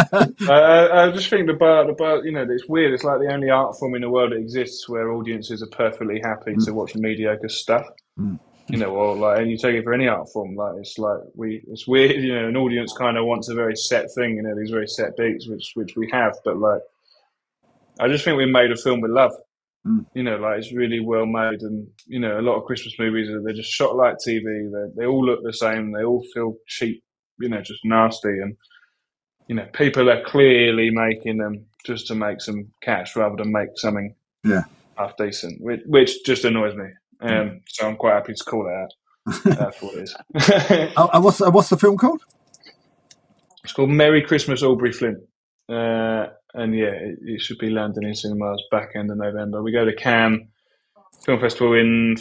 I, I just think the bar, the bar, you know, it's weird. It's like the only art form in the world that exists where audiences are perfectly happy Mm. to watch mediocre stuff. Mm. You know, or like, and you take it for any art form, like it's like we, it's weird. You know, an audience kind of wants a very set thing. You know, these very set beats, which which we have, but like, I just think we made a film with love. Mm. You know, like it's really well made, and you know, a lot of Christmas movies they're just shot like T V. They they all look the same. They all feel cheap. You know, just nasty, and you know, people are clearly making them just to make some cash rather than make something yeah, half decent, which, which just annoys me. Um, so I'm quite happy to call it out. That's what it is. oh, and what's what's the film called? It's called Merry Christmas, Aubrey Flint. Uh, and yeah, it, it should be landing in cinemas back end of November. We go to Cannes Film Festival in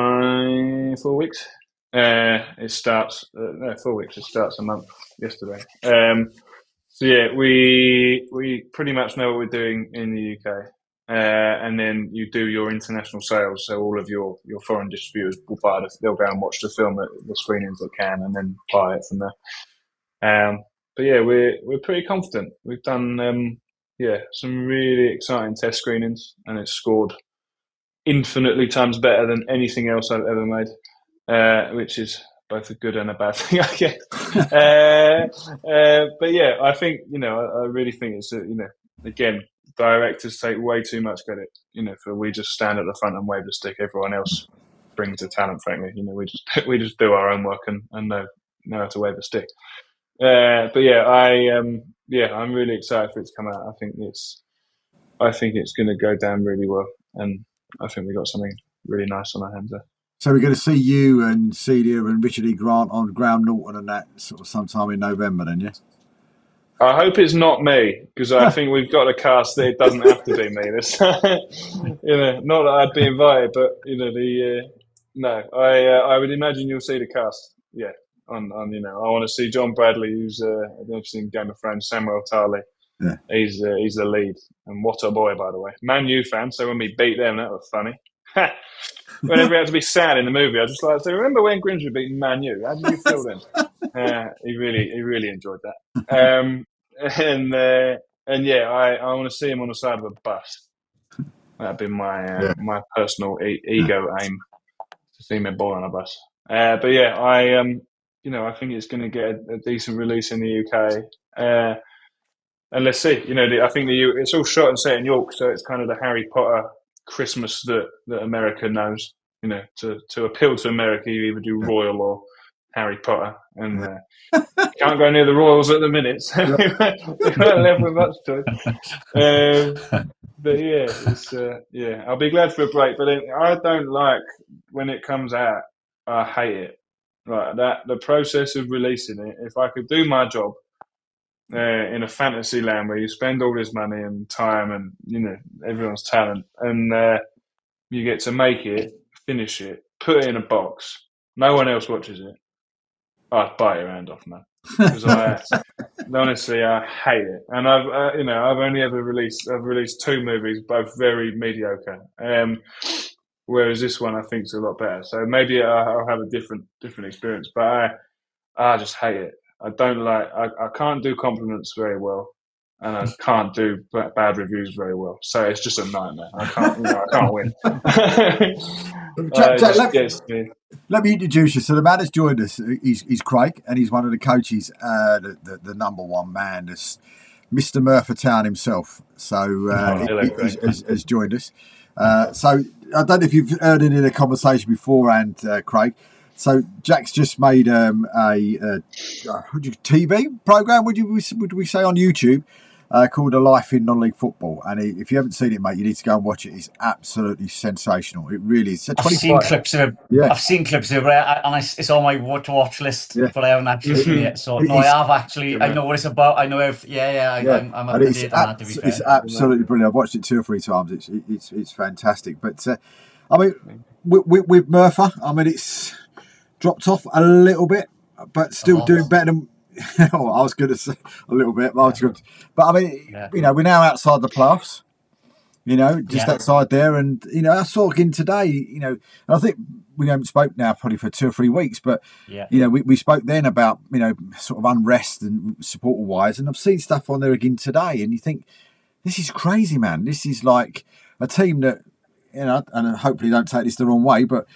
five, four weeks. Uh, it starts, uh, no, four weeks. It starts a month yesterday. Um, so yeah, we we pretty much know what we're doing in the U K. Uh, and then you do your international sales. So all of your, your foreign distributors will buy the, they'll go and watch the film at the screenings at Cannes and then buy it from there. Um, but yeah, we're we're pretty confident. We've done um, yeah some really exciting test screenings, and it's scored infinitely times better than anything else I've ever made, uh, which is both a good and a bad thing, I guess. uh, uh, but yeah, I think you know, I, I really think it's a, you know, again, directors take way too much credit. You know, for we just stand at the front and wave the stick. Everyone else brings the talent. Frankly, you know, we just we just do our own work and, and know know how to wave the stick. Uh, but yeah, I um, yeah, I'm really excited for it to come out. I think it's, I think it's going to go down really well, and I think we got something really nice on our hands there. So we're going to see you and Celia and Richard E. Grant on Graham Norton and that sort of sometime in November, then, yeah. I hope it's not me, because I think we've got a cast that it doesn't have to be me. This, you know, not that I'd be invited, but you know, the uh, no, I uh, I would imagine you'll see the cast. Yeah. On, on, you know, I want to see John Bradley, who's uh, I don't know if you've seen Game of Thrones, Samuel Tarly. Yeah. He's uh, he's the lead, and what a boy, by the way. Man U fan, so when we beat them, that was funny. Whenever we had to be sad in the movie, I just like to say, remember when Grimsby beat Man U? How did you feel then? uh, he really he really enjoyed that. Um, and uh, and yeah, I, I want to see him on the side of a bus. That'd be my uh, yeah. my personal e- ego yeah. aim, to see me ball on a bus. Uh, but yeah, I um. You know, I think it's going to get a, a decent release in the U K, uh, and let's see. You know, the, I think the it's all shot and set in York, so it's kind of the Harry Potter Christmas that, that America knows. You know, to, to appeal to America, you either do Royal or Harry Potter, and uh, can't go near the Royals at the minute, so we're not left with much choice. Um, but yeah, it's uh, yeah, I'll be glad for a break. But then I don't like when it comes out. I hate it. Right, that the process of releasing it. If I could do my job uh, in a fantasy land where you spend all this money and time and you know everyone's talent, and uh, you get to make it, finish it, put it in a box, no one else watches it, I'd bite your hand off, man. Because I honestly, I hate it. And I've uh, you know I've only ever released I've released two movies, both very mediocre. Um, Whereas this one, I think, is a lot better. So maybe I'll have a different different experience. But I, I just hate it. I don't like. I, I can't do compliments very well, and I can't do bad reviews very well. So it's just a nightmare. I can't. You know, I can't win. Jack, Jack, let, me, let me introduce you. So the man that's joined us, he's, he's Craig, and he's one of the coaches, uh, the, the the number one man, this Mister Merthyr Town himself. So uh, oh, hello, he, he, has, has joined us. Uh, so I don't know if you've heard any of the conversation beforehand, uh, Craig. So Jack's just made um, a, a, a T V program. Would you would we say on YouTube uh, called A Life in Non-League Football? And he, if you haven't seen it, mate, you need to go and watch it. It's absolutely sensational. It really is. I've seen clips of it. Yeah. I've seen clips of it, and it's on my to watch list, yeah. but I haven't actually seen it. So no, I have actually. Yeah. I know what it's about. I know if yeah, yeah. I, yeah. I'm, I'm up to date on that. To be fair, it's absolutely brilliant. I've watched it two or three times. It's it's it's fantastic. But uh, I mean, with, with Merthyr, I mean, it's dropped off a little bit, but still doing better than. oh, I was going to say a little bit, but, I was good. but I mean, yeah. you know, we're now outside the playoffs. You know, just yeah. outside there, and you know, I saw again today. You know, and I think we haven't spoke now probably for two or three weeks, but yeah. you know, we, we spoke then about you know sort of unrest and supporter wise, and I've seen stuff on there again today, and you think this is crazy, man. This is like a team that you know, and hopefully don't take this the wrong way, but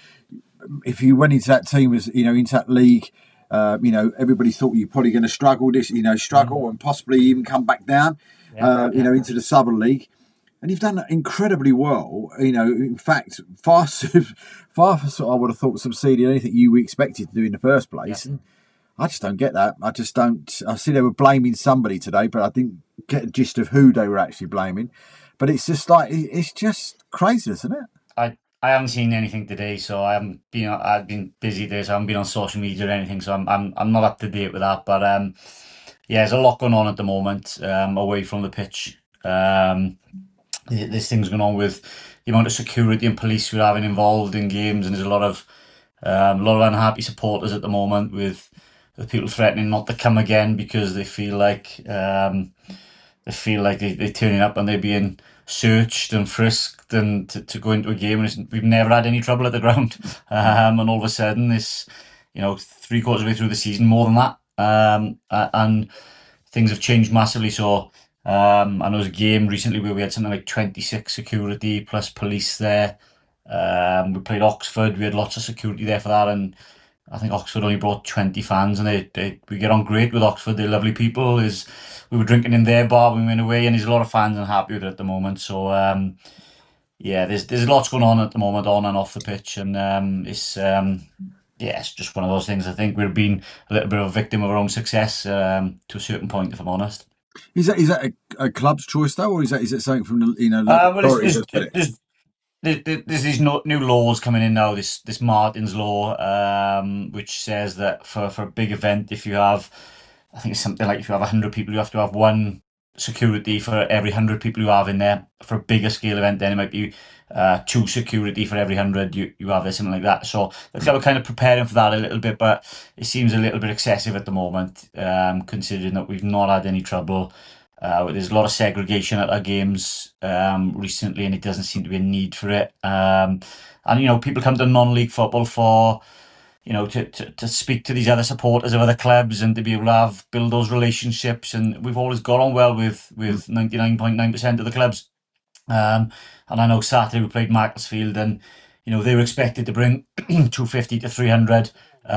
if you went into that team as you know into that league. Uh, you know, everybody thought you're probably going to struggle this, you know, struggle mm. and possibly even come back down, yeah, uh, you yeah. know, into the Southern League. And you've done incredibly well. You know, in fact, far, far, I would have thought succeeded anything you expected to do in the first place. Yeah. And I just don't get that. I just don't. I see they were blaming somebody today, but I didn't get a gist of who they were actually blaming. But it's just like, it's just craziness, isn't it? I. I haven't seen anything today, so I haven't been. I've been busy today, so I haven't been on social media or anything. So I'm I'm I'm not up to date with that. But um, yeah, there's a lot going on at the moment um, away from the pitch. Um, there's things going on with the amount of security and police we're having involved in games, and there's a lot of um, a lot of unhappy supporters at the moment with the people threatening not to come again because they feel like um, they feel like they, they're turning up and they're being searched and frisked and to, to go into a game, and we've never had any trouble at the ground. Um, and all of a sudden, this, you know, three quarters of the way through the season, more than that, um, and things have changed massively. So um, I know there was a game recently where we had something like twenty-six security plus police there. Um, we played Oxford, we had lots of security there for that, and I think Oxford only brought twenty fans, and they, they we get on great with Oxford. They're lovely people. Is we were drinking in their bar when we went away, and there's a lot of fans and happy with it at the moment. So um, yeah, there's there's lots going on at the moment, on and off the pitch, and um, it's um, yeah, it's just one of those things. I think we've been a little bit of a victim of our own success um, to a certain point, if I'm honest. Is that is that a, a club's choice though, or is that is it something from the you know? Uh, well, it's, it's, there's, There's these new laws coming in now, this this Martin's Law, um, which says that for, for a big event, if you have, I think it's something like if you have one hundred people, you have to have one security for every one hundred people you have in there. For a bigger scale event, then it might be uh, two security for every one hundred you, you have there, something like that. So the club are kind of preparing for that a little bit, but it seems a little bit excessive at the moment, um, considering that we've not had any trouble. Uh, there's a lot of segregation at our games um, recently, and it doesn't seem to be a need for it. Um, and, you know, people come to non-league football for, you know, to, to, to speak to these other supporters of other clubs and to be able to have, build those relationships. And we've always got on well with, with ninety-nine point nine percent of the clubs. Um, and I know Saturday we played Macclesfield, and, you know, they were expected to bring two fifty to three hundred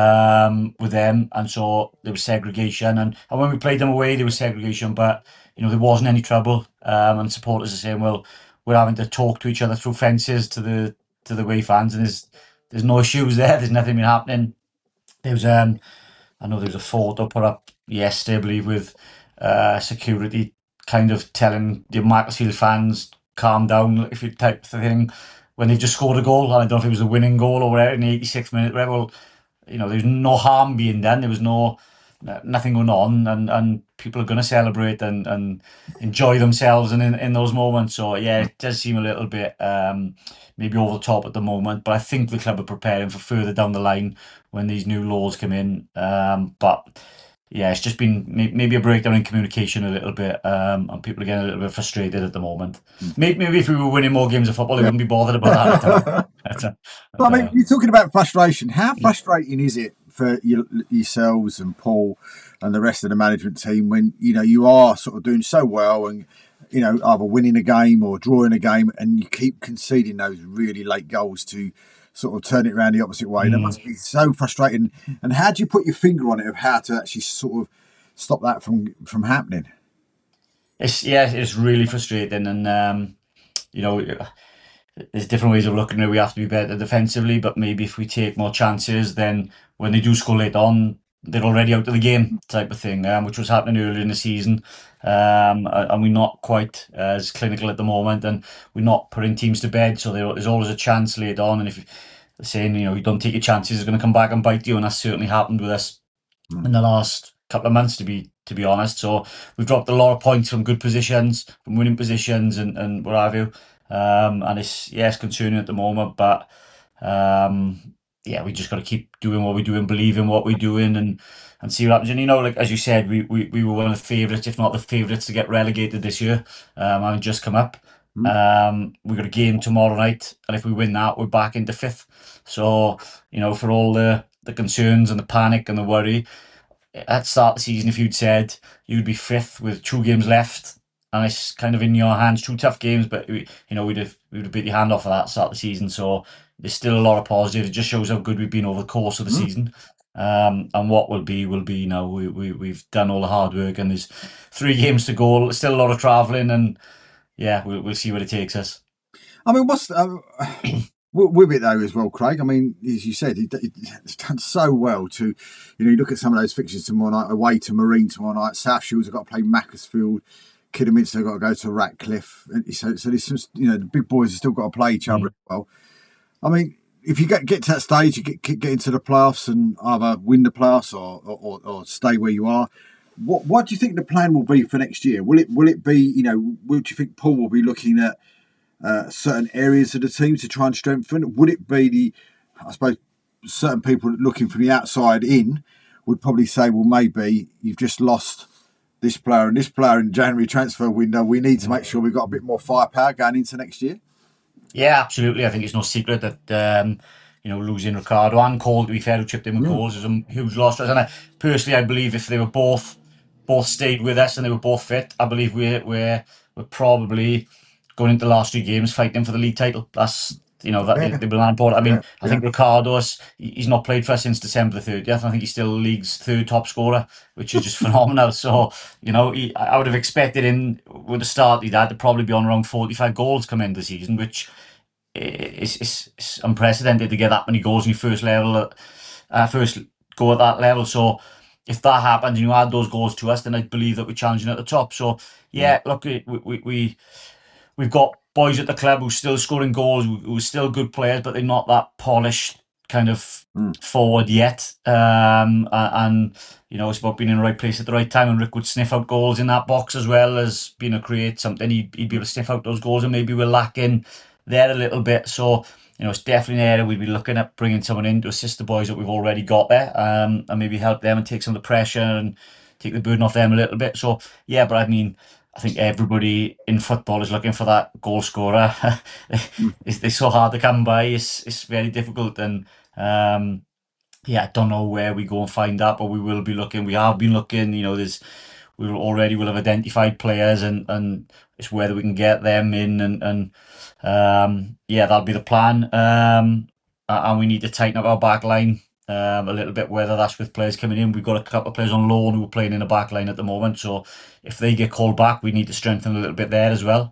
um, with them. And so there was segregation. And, and when we played them away, there was segregation, but you know, there wasn't any trouble, um, and supporters are saying, "Well, we're having to talk to each other through fences to the to the away fans, and there's there's no issues there. There's nothing been happening." There was, um, I know there was a photo put up yesterday, I believe, with uh, security kind of telling the Macclesfield fans, "Calm down," if you type of thing, when they just scored a goal. And I don't know if it was a winning goal or whatever in the eighty-sixth minute. Whatever. Well, you know, there was no harm being done. There was no. Nothing going on, and, and people are going to celebrate and, and enjoy themselves and in, in those moments. So yeah, it does seem a little bit um, maybe over the top at the moment, but I think the club are preparing for further down the line when these new laws come in. Um, but yeah, it's just been maybe a breakdown in communication a little bit, um, and people are getting a little bit frustrated at the moment. Maybe, maybe if we were winning more games of football, they wouldn't be bothered about that. but, uh, but, I mean, you're talking about frustration. How frustrating is it for you, yourselves and Paul and the rest of the management team when, you know, you are sort of doing so well and, you know, either winning a game or drawing a game, and you keep conceding those really late goals to sort of turn it around the opposite way? Mm. That must be so frustrating. And how do you put your finger on it of how to actually sort of stop that from, from happening? It's, yeah, it's really frustrating. And, um, you know, there's different ways of looking at it. We have to be better defensively, but maybe if we take more chances, then when they do score late on, they're already out of the game type of thing, um, which was happening earlier in the season. Um, and we're not quite as clinical at the moment, and we're not putting teams to bed. So there, there's always a chance late on. And if you're saying, you know, you don't take your chances, it's going to come back and bite you. And that's certainly happened with us mm. in the last couple of months, to be to be honest. So we've dropped a lot of points from good positions, from winning positions, and, and what have you. Um, and it's, yeah, it's concerning at the moment, but um, yeah, we just got to keep doing what we're doing, believe in what we're doing, and and see what happens. And you know, like as you said, we we, we were one of the favourites, if not the favourites, to get relegated this year. Um, having just come up. Mm. Um, we got a game tomorrow night, and if we win that, we're back into fifth. So you know, for all the the concerns and the panic and the worry, at the start of the season, if you'd said you'd be fifth with two games left, and it's kind of in your hands, two tough games, but we, you know, we'd have we'd have bit your hand off of that at the start of the season. So there's still a lot of positives. It just shows how good we've been over the course of the Mm. season. Um, and what will be will be. You know, we we we've done all the hard work, and there's three games to go. Still a lot of travelling, and yeah, we'll we'll see where it takes us. I mean, what's uh, with it though as well, Craig? I mean, as you said, he, he's done so well to, you know, you look at some of those fixtures tomorrow night, away to Marine tomorrow night, South Shields have got to play Macclesfield, Kidderminster have got to go to Ratcliffe. And so, so there's some, you know, the big boys have still got to play each other Mm. as well. I mean, if you get get to that stage, you get get into the playoffs and either win the playoffs or or, or stay where you are. What what do you think the plan will be for next year? Will it will it be, you know, will do you think Paul will be looking at uh, certain areas of the team to try and strengthen? Would it be the, I suppose, certain people looking from the outside in would probably say, well, maybe you've just lost this player and this player in the January transfer window. We need to make sure we've got a bit more firepower going into next year. Yeah, absolutely. I think it's no secret that um, you know, losing Ricardo and Cole, to be fair, who chipped in with Mm. goals, is a huge loss for us. And I, personally, I believe if they were both both stayed with us and they were both fit, I believe we're we're we're probably going into the last three games fighting for the league title. That's, you know, that Yeah. they will important. I mean, Yeah, I think Ricardo's he's not played for us since December the thirtieth. I think he's still the league's third top scorer, which is just phenomenal. So, you know, he, I would have expected in with the start he'd had to probably be on around forty-five goals come into the season, which it's, it's, it's unprecedented to get that many goals in your first level, uh, first go at that level. So if that happens and you add those goals to us, then I believe that we're challenging at the top. So yeah, look, we we, we we've got boys at the club who are still scoring goals, who, who are still good players, but they're not that polished kind of Mm. forward yet. Um, a- and you know, it's about being in the right place at the right time. And Rick would sniff out goals in that box as well as being a create something. He'd, he'd be able to sniff out those goals, and maybe we're lacking there a little bit. So you know, it's definitely an area we'd be looking at bringing someone in to assist the boys that we've already got there, um, and maybe help them and take some of the pressure and take the burden off them a little bit. So yeah, but I mean, I think everybody in football is looking for that goal scorer. it's, it's so hard to come by. It's it's very difficult, and um, yeah, I don't know where we go and find that, but we will be looking. We have been looking. You know, there's we will already will have identified players, and and it's whether we can get them in, and and um, yeah, that'll be the plan. Um, a- and we need to tighten up our back line um, a little bit, whether that's with players coming in. We've got a couple of players on loan who are playing in the back line at the moment, so if they get called back, we need to strengthen a little bit there as well.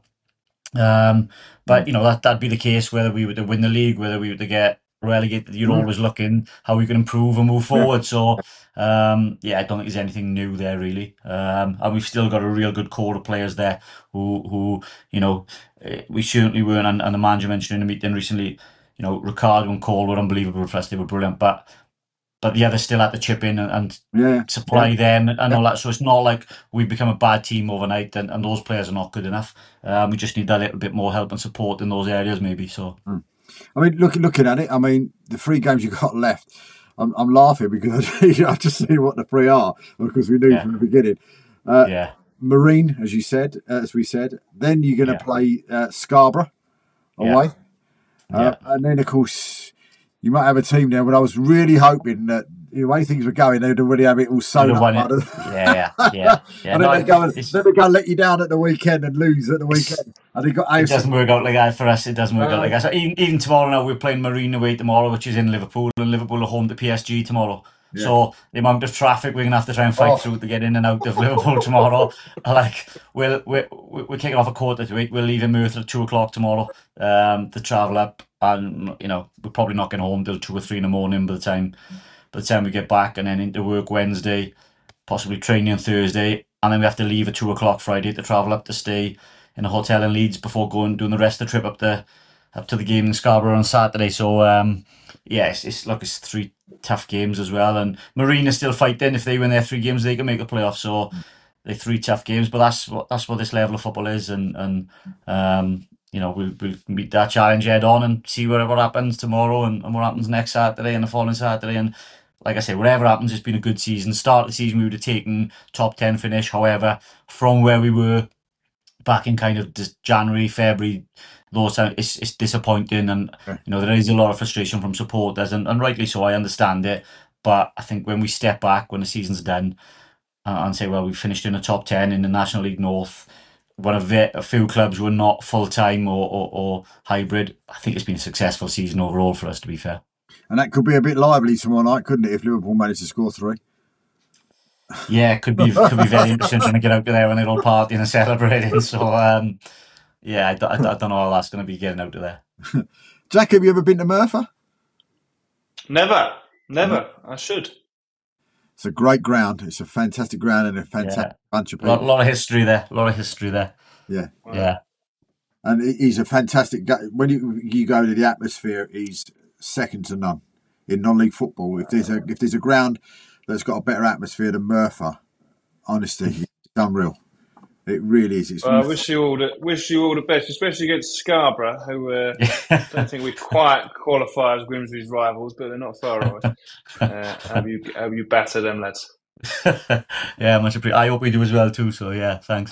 Um, but you know, that that'd be the case whether we were to win the league, whether we were to get relegated. You're Mm. always looking how we can improve and move forward. So um, yeah, I don't think there's anything new there really. Um, and we've still got a real good core of players there who who you know eh, we certainly weren't. And, and the manager mentioned in a meeting recently, you know, Ricardo and Cole were unbelievable for us. They were brilliant, but but the others still had to chip in and, and Yeah. supply Yeah. them and all that. So it's not like we become a bad team overnight, and, and those players are not good enough. Um, we just need that little bit more help and support in those areas, maybe. So I mean, looking looking at it, I mean, the three games you got left, I'm, I'm laughing because I just see what the three are because we knew Yeah. from the beginning. Uh, yeah, Marine, as you said, uh, as we said, then you're going to Yeah. play uh, Scarborough Yeah. away, uh, Yeah. and then of course you might have a team there. But I was really hoping that the way things were going, they'd already have it all sewn You'd up. have won it. by the- yeah, yeah, yeah, yeah. and then No, they go and it's- then they go and let you down at the weekend and lose at the weekend. And they got it A F C. doesn't work out like that for us. It doesn't work No. out like that. So even, even tomorrow now, we're playing Marine away tomorrow, which is in Liverpool, and Liverpool are home to P S G tomorrow. Yeah. So the amount of traffic we're gonna have to try and fight Oh. through to get in and out of Liverpool tomorrow, like we'll we're we're kicking off a quarter to eight. We'll leave in Merthyr at two o'clock tomorrow, um, to travel up, and you know we're probably not getting home till two or three in the morning by the time by the time we get back, and then into work Wednesday, possibly training on Thursday, and then we have to leave at two o'clock Friday to travel up to stay in a hotel in Leeds before going doing the rest of the trip up the up to the game in Scarborough on Saturday. So um, yeah, it's, it's look, it's three tough games as well, and Marine is still fighting. If they win their three games, they can make the playoffs. So they're three tough games, but that's what that's what this level of football is, and and um, you know, we'll, we'll meet that challenge head on and see whatever happens tomorrow and, and what happens next Saturday and the following Saturday. And like I say, whatever happens, it's been a good season. Start of the season, we would have taken top ten finish. However, from where we were back in kind of January, February, those times, it's, it's disappointing. And, you know, there is a lot of frustration from supporters, and, and rightly so, I understand it. But I think when we step back, when the season's done, uh, and say, well, we finished in the top ten in the National League North, when a, ve- a few clubs were not full-time or, or, or hybrid, I think it's been a successful season overall for us, to be fair. And that could be a bit lively tomorrow night, couldn't it, if Liverpool managed to score three? Yeah, it could be could be very interesting trying to get out there when they're all partying and celebrating. So, um, yeah, I, I, I don't know how that's going to be getting out of there. Jack, have you ever been to Merthyr? Never, never. No. I should. It's a great ground. It's a fantastic ground and a fantastic yeah. bunch of people. A lot, lot of history there. A lot of history there. Yeah. Wow. Yeah. And he's a fantastic guy. When you, you go to the atmosphere, he's second to none in non-league football. If there's a if there's a ground that's got a better atmosphere than Merthyr, honestly, it's unreal. It really is. It's well, I wish you all the wish you all the best, especially against Scarborough, who uh, I don't think we quite qualify as Grimsby's rivals, but they're not far away. Uh, have you have you batter them, lads? Yeah, much appreciated. I hope we do as well too. So yeah, thanks.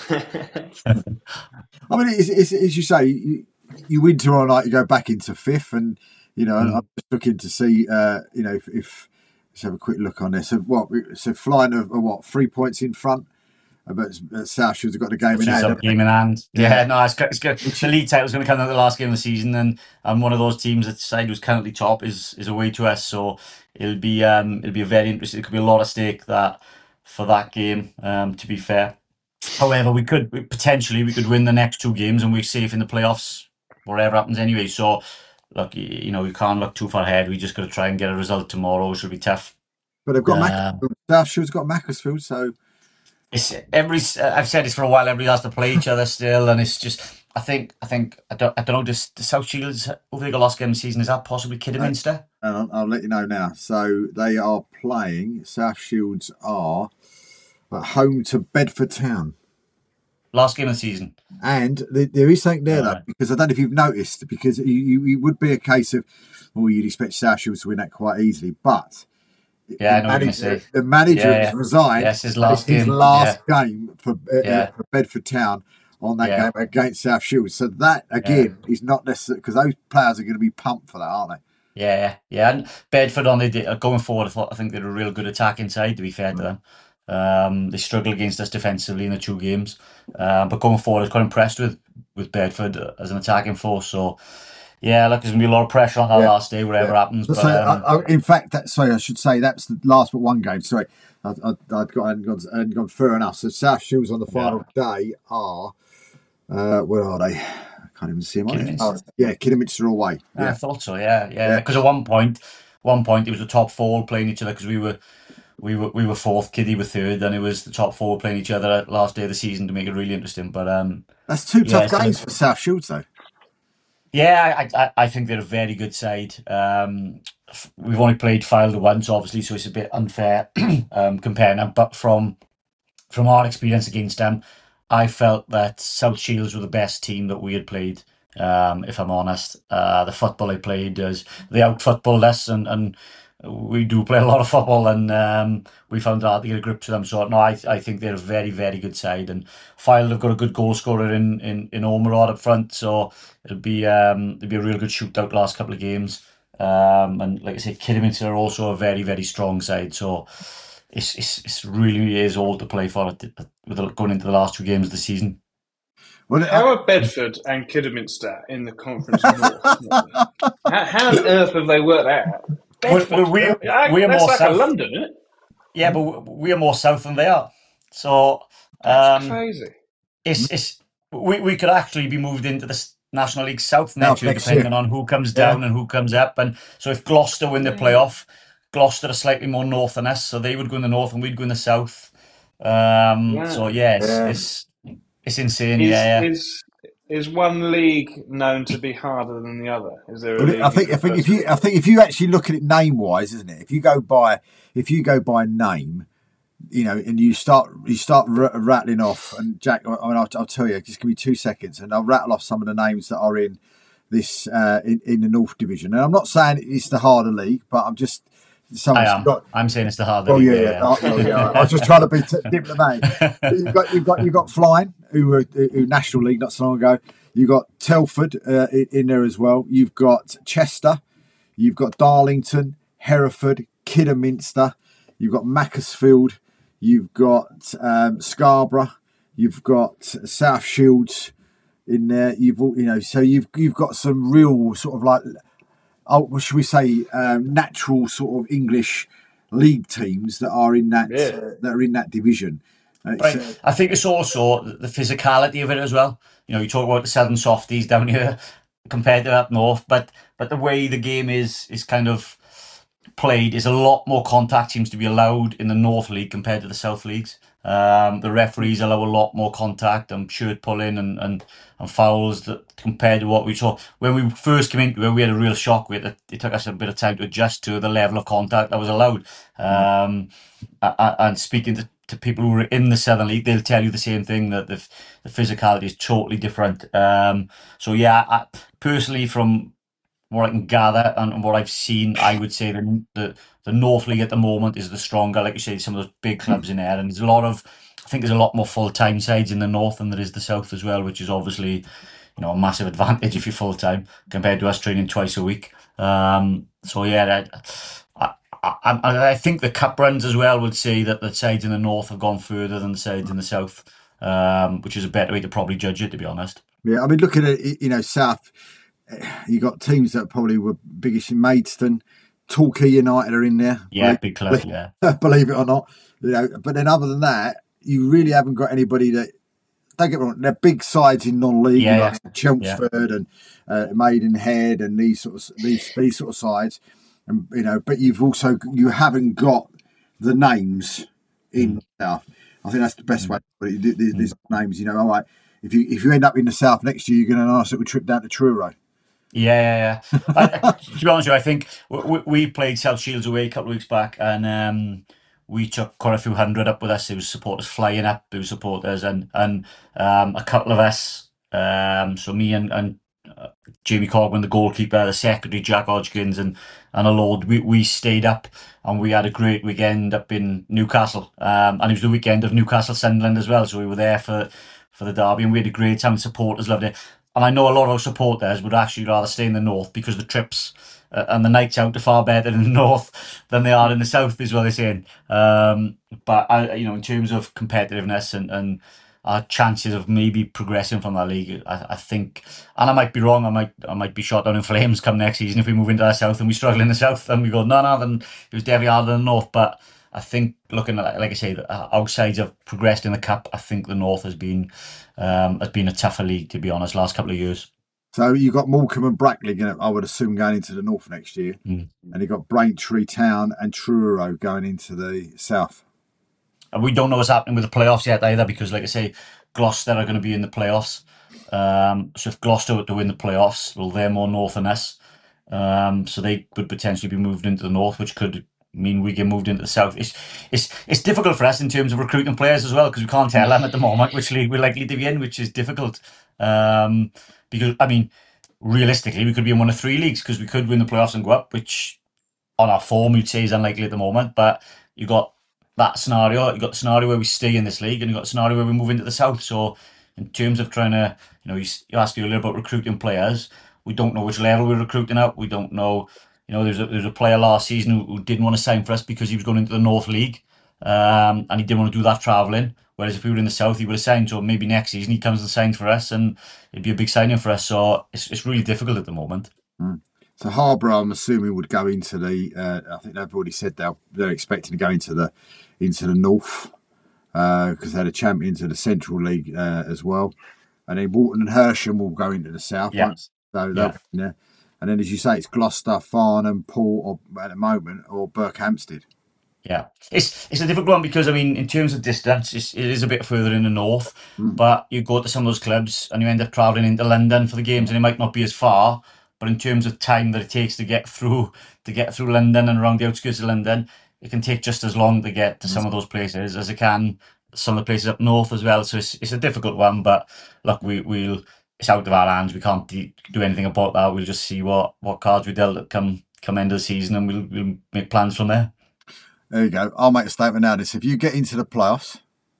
I mean, it's, it's, as you say, you, you win tomorrow night, you go back into fifth, and you know, mm. I'm just looking to see, uh, you know, if, if let's have a quick look on this. So what? So flying of what? Three points in front. But South Shields have got the game in hand. Game in hand. Yeah, yeah, no, it's good. It's good. The league title's going to come out the last game of the season, and and one of those teams that side who's currently top is is away to us. So it'll be um it'll be a very interesting. It could be a lot of stake that for that game. Um, to be fair, however, we could we, potentially we could win the next two games and we're safe in the playoffs. Whatever happens anyway. So look, you know, we can't look too far ahead. We just got to try and get a result tomorrow. It should be tough. But they've got um, Mac- South Shields got Macclesfield, so. It's every. I've said this for a while. Everybody has to play each other still, and it's just. I think. I think. I don't. I don't know. Just the South Shields. Who they got last game of the season? Is that possibly Kidderminster? And I'll, I'll let you know now. So they are playing. South Shields are at home to Bedford Town. Last game of the season. And the, there is something there yeah. though, because I don't know if you've noticed, because you, you, it would be a case of, well, you'd expect South Shields to win that quite easily, but. Yeah, I know manager, what you're say. The manager yeah, yeah. has resigned. Yes, his last his game. last yeah. game for, uh, yeah. for Bedford Town on that yeah. game against South Shields. So that again yeah. is not necessary, because those players are going to be pumped for that, aren't they? Yeah, yeah. And Bedford on the going forward, I thought I think they're a real good attack inside. To be fair to them, um, they struggled against us defensively in the two games, um, but going forward, I was quite impressed with with Bedford as an attacking force. So. Yeah, look, there's going to be a lot of pressure on that yeah. last day, whatever yeah. happens. But, so, um, I, I, in fact, that, sorry, I should say that's the last but one game. Sorry, I, I, I'd got, I hadn't gone, I hadn't gone fair enough. So South Shields on the final yeah. day are, uh, where are they? I can't even see them. Oh, yeah, Kidderminster away. Yeah. I thought so, yeah. Yeah, because yeah. at one point, one point it was the top four playing each other, because we were, we were we were fourth, Kiddie were third, and it was the top four playing each other last day of the season to make it really interesting. But um, That's two tough yeah, games so, for South Shields, though. Yeah, I, I I think they're a very good side. Um, we've only played Fylde once, obviously, so it's a bit unfair um, comparing them. But from from our experience against them, I felt that South Shields were the best team that we had played. Um, if I'm honest, uh, the football they played is they out footballed us, and, and we do play a lot of football, and um, we found it hard to get a grip to them. So no, I I think they're a very very good side, and Fylde have got a good goal scorer in in in Ormerod up front, so it'll be um it'll be a real good shootout last couple of games. Um, and like I said, Kidderminster are also a very very strong side, so it's it's, it's really is all to play for it with going into the last two games of the season. Well, how are Bedford and Kidderminster in the Conference North? how, how on earth have they worked that out? Bedford, we, we, we are That's more like south. London, isn't it? Yeah, but we are more south than they are. So That's um, crazy. It's it's we, we could actually be moved into the National League South next year, depending year. on who comes down yeah. and who comes up. And so if Gloucester win the playoff, Gloucester are slightly more north than us, so they would go in the north and we'd go in the south. Um, yeah. So yeah, it's, yeah. it's it's insane. Is, yeah, yeah. Is, Is one league known to be harder than the other? Is there? A well, I think. I think if you, I think if you actually look at it name wise, isn't it? If you go by, if you go by name, you know, and you start you start r- rattling off. And Jack, I mean, I'll, I'll tell you, just give me two seconds, and I'll rattle off some of the names that are in this uh, in, in the North Division. And I'm not saying it's the harder league, but I'm just I am. Got, I'm saying it's the harder oh, league. Yeah, yeah. yeah. Oh, oh, yeah. I was just trying to be t- diplomatic. You've got you've got you've got Flying, who were who National League not so long ago. You've got Telford uh, in, in there as well. You've got Chester. You've got Darlington, Hereford, Kidderminster. You've got Macclesfield. You've got um, Scarborough. You've got South Shields in there. You've you know so you've you've got some real sort of like oh what should we say um, natural sort of English league teams that are in that Yeah. uh, that are in that division. Uh, Right. so- I think it's also the physicality of it as well. You know, you talk about the southern softies down here compared to up north, but but the way the game is is kind of played is a lot more contact seems to be allowed in the North League compared to the South Leagues. Um, the referees allow a lot more contact and shirt pulling and, and, and fouls that compared to what we saw when we first came into it. We had a real shock with it. It took us a bit of time to adjust to the level of contact that was allowed. Um, a- and speaking to, to people who are in the Southern League, they'll tell you the same thing, that the, the physicality is totally different. Um, so yeah, I, personally, from what I can gather and what I've seen, I would say the, the the North League at the moment is the stronger. Like you say, some of those big clubs in there, and there's a lot of, I think there's a lot more full time sides in the North than there is the South as well, which is obviously, you know, a massive advantage if you're full time compared to us training twice a week. Um, so yeah, I, I, I, I think the cup runs as well would say that the sides in the North have gone further than the sides in the South, um, which is a better way to probably judge it, to be honest. Yeah, I mean, looking at it, you know, South. You got teams that probably were biggest in Maidstone. Torquay United are in there. Yeah, believe, big club. Yeah, believe it or not, you know. But then, other than that, you really haven't got anybody that. Don't get me wrong, they're big sides in non-league, Yeah, like yeah. Chelmsford and uh, Maidenhead and these sort of these these sort of sides, and you know. But you've also you haven't got the names in South. I think that's the best way to put it. These, these names, you know. All right, if you if you end up in the South next year, you're going to have a nice little trip down to Truro. Yeah, yeah, yeah. I, to be honest with you, I think we, we played South Shields away a couple of weeks back, and um, we took quite a few hundred up with us. There was supporters flying up, there was supporters, and and um, a couple of us. Um, so me and and uh, Jamie Cogman, the goalkeeper, the secretary Jack Hodgkins, and and a load. We we stayed up, and we had a great weekend up in Newcastle. Um, and it was the weekend of Newcastle Sunderland as well. So we were there for for the derby, and we had a great time. Supporters loved it. And I know a lot of our supporters would actually rather stay in the North because the trips uh, and the nights out are far better in the North than they are in the South, is what they're saying. Um, but, I, you know, in terms of competitiveness and, and our chances of maybe progressing from that league, I, I think, and I might be wrong, I might I might be shot down in flames come next season if we move into the South and we struggle in the South and we go, no, no, then it was definitely harder than the North. But I think looking at, like I say, our sides have progressed in the Cup. I think the North has been um, has been a tougher league, to be honest, last couple of years. So you've got Morecambe and Brackley, I would assume, going into the North next year. Mm. And you've got Braintree Town and Truro going into the South. And we don't know what's happening with the playoffs yet either, because, like I say, Gloucester are going to be in the playoffs. Um, so if Gloucester were to win the playoffs, well, they're more North than us. Um, so they could potentially be moved into the North, which could mean we get moved into the South. It's it's it's difficult for us in terms of recruiting players as well, because we can't tell them at the moment which league we're likely to be in, which is difficult. Um, because, I mean, realistically, we could be in one of three leagues, because we could win the playoffs and go up, which on our form you'd say is unlikely at the moment. But you got that scenario, you got the scenario where we stay in this league, and you got the scenario where we move into the South. So in terms of trying to, you know, you, you asked earlier about recruiting players. We don't know which level we're recruiting at. We don't know. You know, there's a there's a player last season who, who didn't want to sign for us because he was going into the North League, um, and he didn't want to do that travelling. Whereas if we were in the South, he would have signed. So maybe next season he comes and signs for us, and it'd be a big signing for us. So it's it's really difficult at the moment. Mm. So Harborough, I'm assuming, would go into the. Uh, I think they've already said they're they're expecting to go into the into the North because uh, they're the champions of the Central League uh, as well, and then Walton and Hersham will go into the South. Yeah. Right? So Yeah. yeah. And then, as you say, it's Gloucester, Farnham, Port, or at the moment, or Berkhamsted. Yeah, it's it's a difficult one because, I mean, in terms of distance, it's, it is a bit further in the north. Mm. But you go to some of those clubs and you end up travelling into London for the games, and it might not be as far. But in terms of time that it takes to get through to get through London and around the outskirts of London, it can take just as long to get to some of those places as it can some of the places up north as well. So it's it's a difficult one, but look, we we'll it's out of our hands. We can't de- do anything about that. We'll just see what what cards we dealt come come end of the season, and we'll we'll make plans from there. There you go. I'll make a statement now. This: if you get into the playoffs,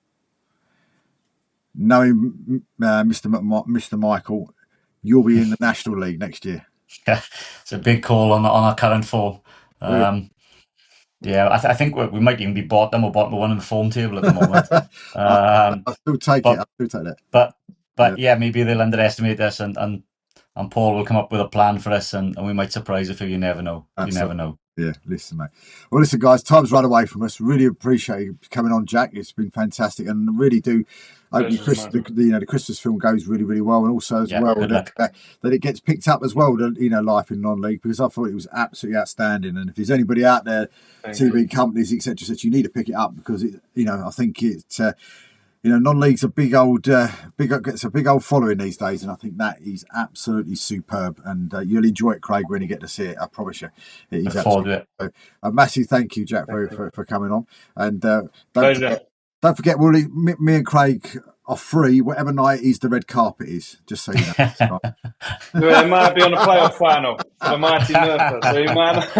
knowing uh, Mister M- Mister Michael, you'll be in the National League next year. Yeah, it's a big call on on our current form. Um, yeah, I, th- I think we, we might even be bottom or bottom one in the form table at the moment. Um, I'll still take but, it. I'll still take that. But but yeah. yeah, maybe they'll underestimate us, and, and, and Paul will come up with a plan for us, and, and we might surprise a few. You never know. Absolutely. You never know. Yeah, listen, mate. Well, listen, guys, time's run away from us. Really appreciate you coming on, Jack. It's been fantastic, and really do hope the, Chris, the, the, you know, the Christmas film goes really, really well, and also as yeah, well that, uh, that it gets picked up as well. The, you know, Life in Non-League, because I thought it was absolutely outstanding. And if there's anybody out there, Thank T V you. companies, et cetera, et cetera, you need to pick it up because it, you know, I think it. Uh, You know, non-league's a big old, uh, big gets a big old following these days, and I think that is absolutely superb. And uh, you'll enjoy it, Craig, when you get to see it. I promise you, it is absolutely. It. So, a massive thank you, Jack, for, for, for coming on. And uh, don't forget, don't forget, Willie, me, me and Craig are free whatever night is the red carpet is. Just so you know. Well, it might be on a playoff final for the Mighty Murphy. So you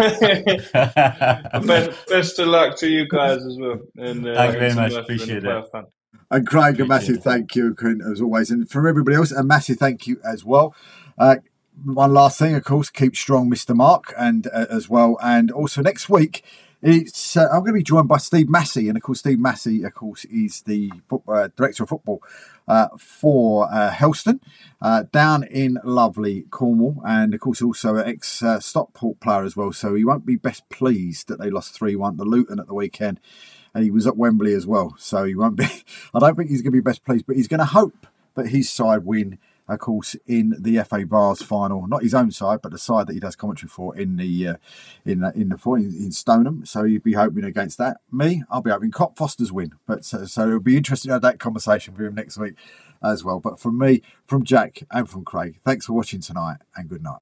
might. best, best of luck to you guys as well. And, uh, Thank you very much. Appreciate it. Fun. And Craig, a massive thank you, as always. And from everybody else, a massive thank you as well. Uh, one last thing, of course, keep strong, Mister Mark, and uh, as well. And also next week, it's uh, I'm going to be joined by Steve Massey. And of course, Steve Massey, of course, is the uh, director of football uh, for uh, Helston uh, down in lovely Cornwall. And of course, also an ex uh, Stockport player as well. So he won't be best pleased that they lost three one to Luton at the weekend. And he was at Wembley as well. So he won't be, I don't think he's going to be best pleased, but he's going to hope that his side win, of course, in the F A Vase final. Not his own side, but the side that he does commentary for in the uh, in the, in the in, in Stoneham. So he'd be hoping against that. Me, I'll be hoping Cop Foster's win. But so, so it'll be interesting to have that conversation with him next week as well. But from me, from Jack, and from Craig, thanks for watching tonight, and good night.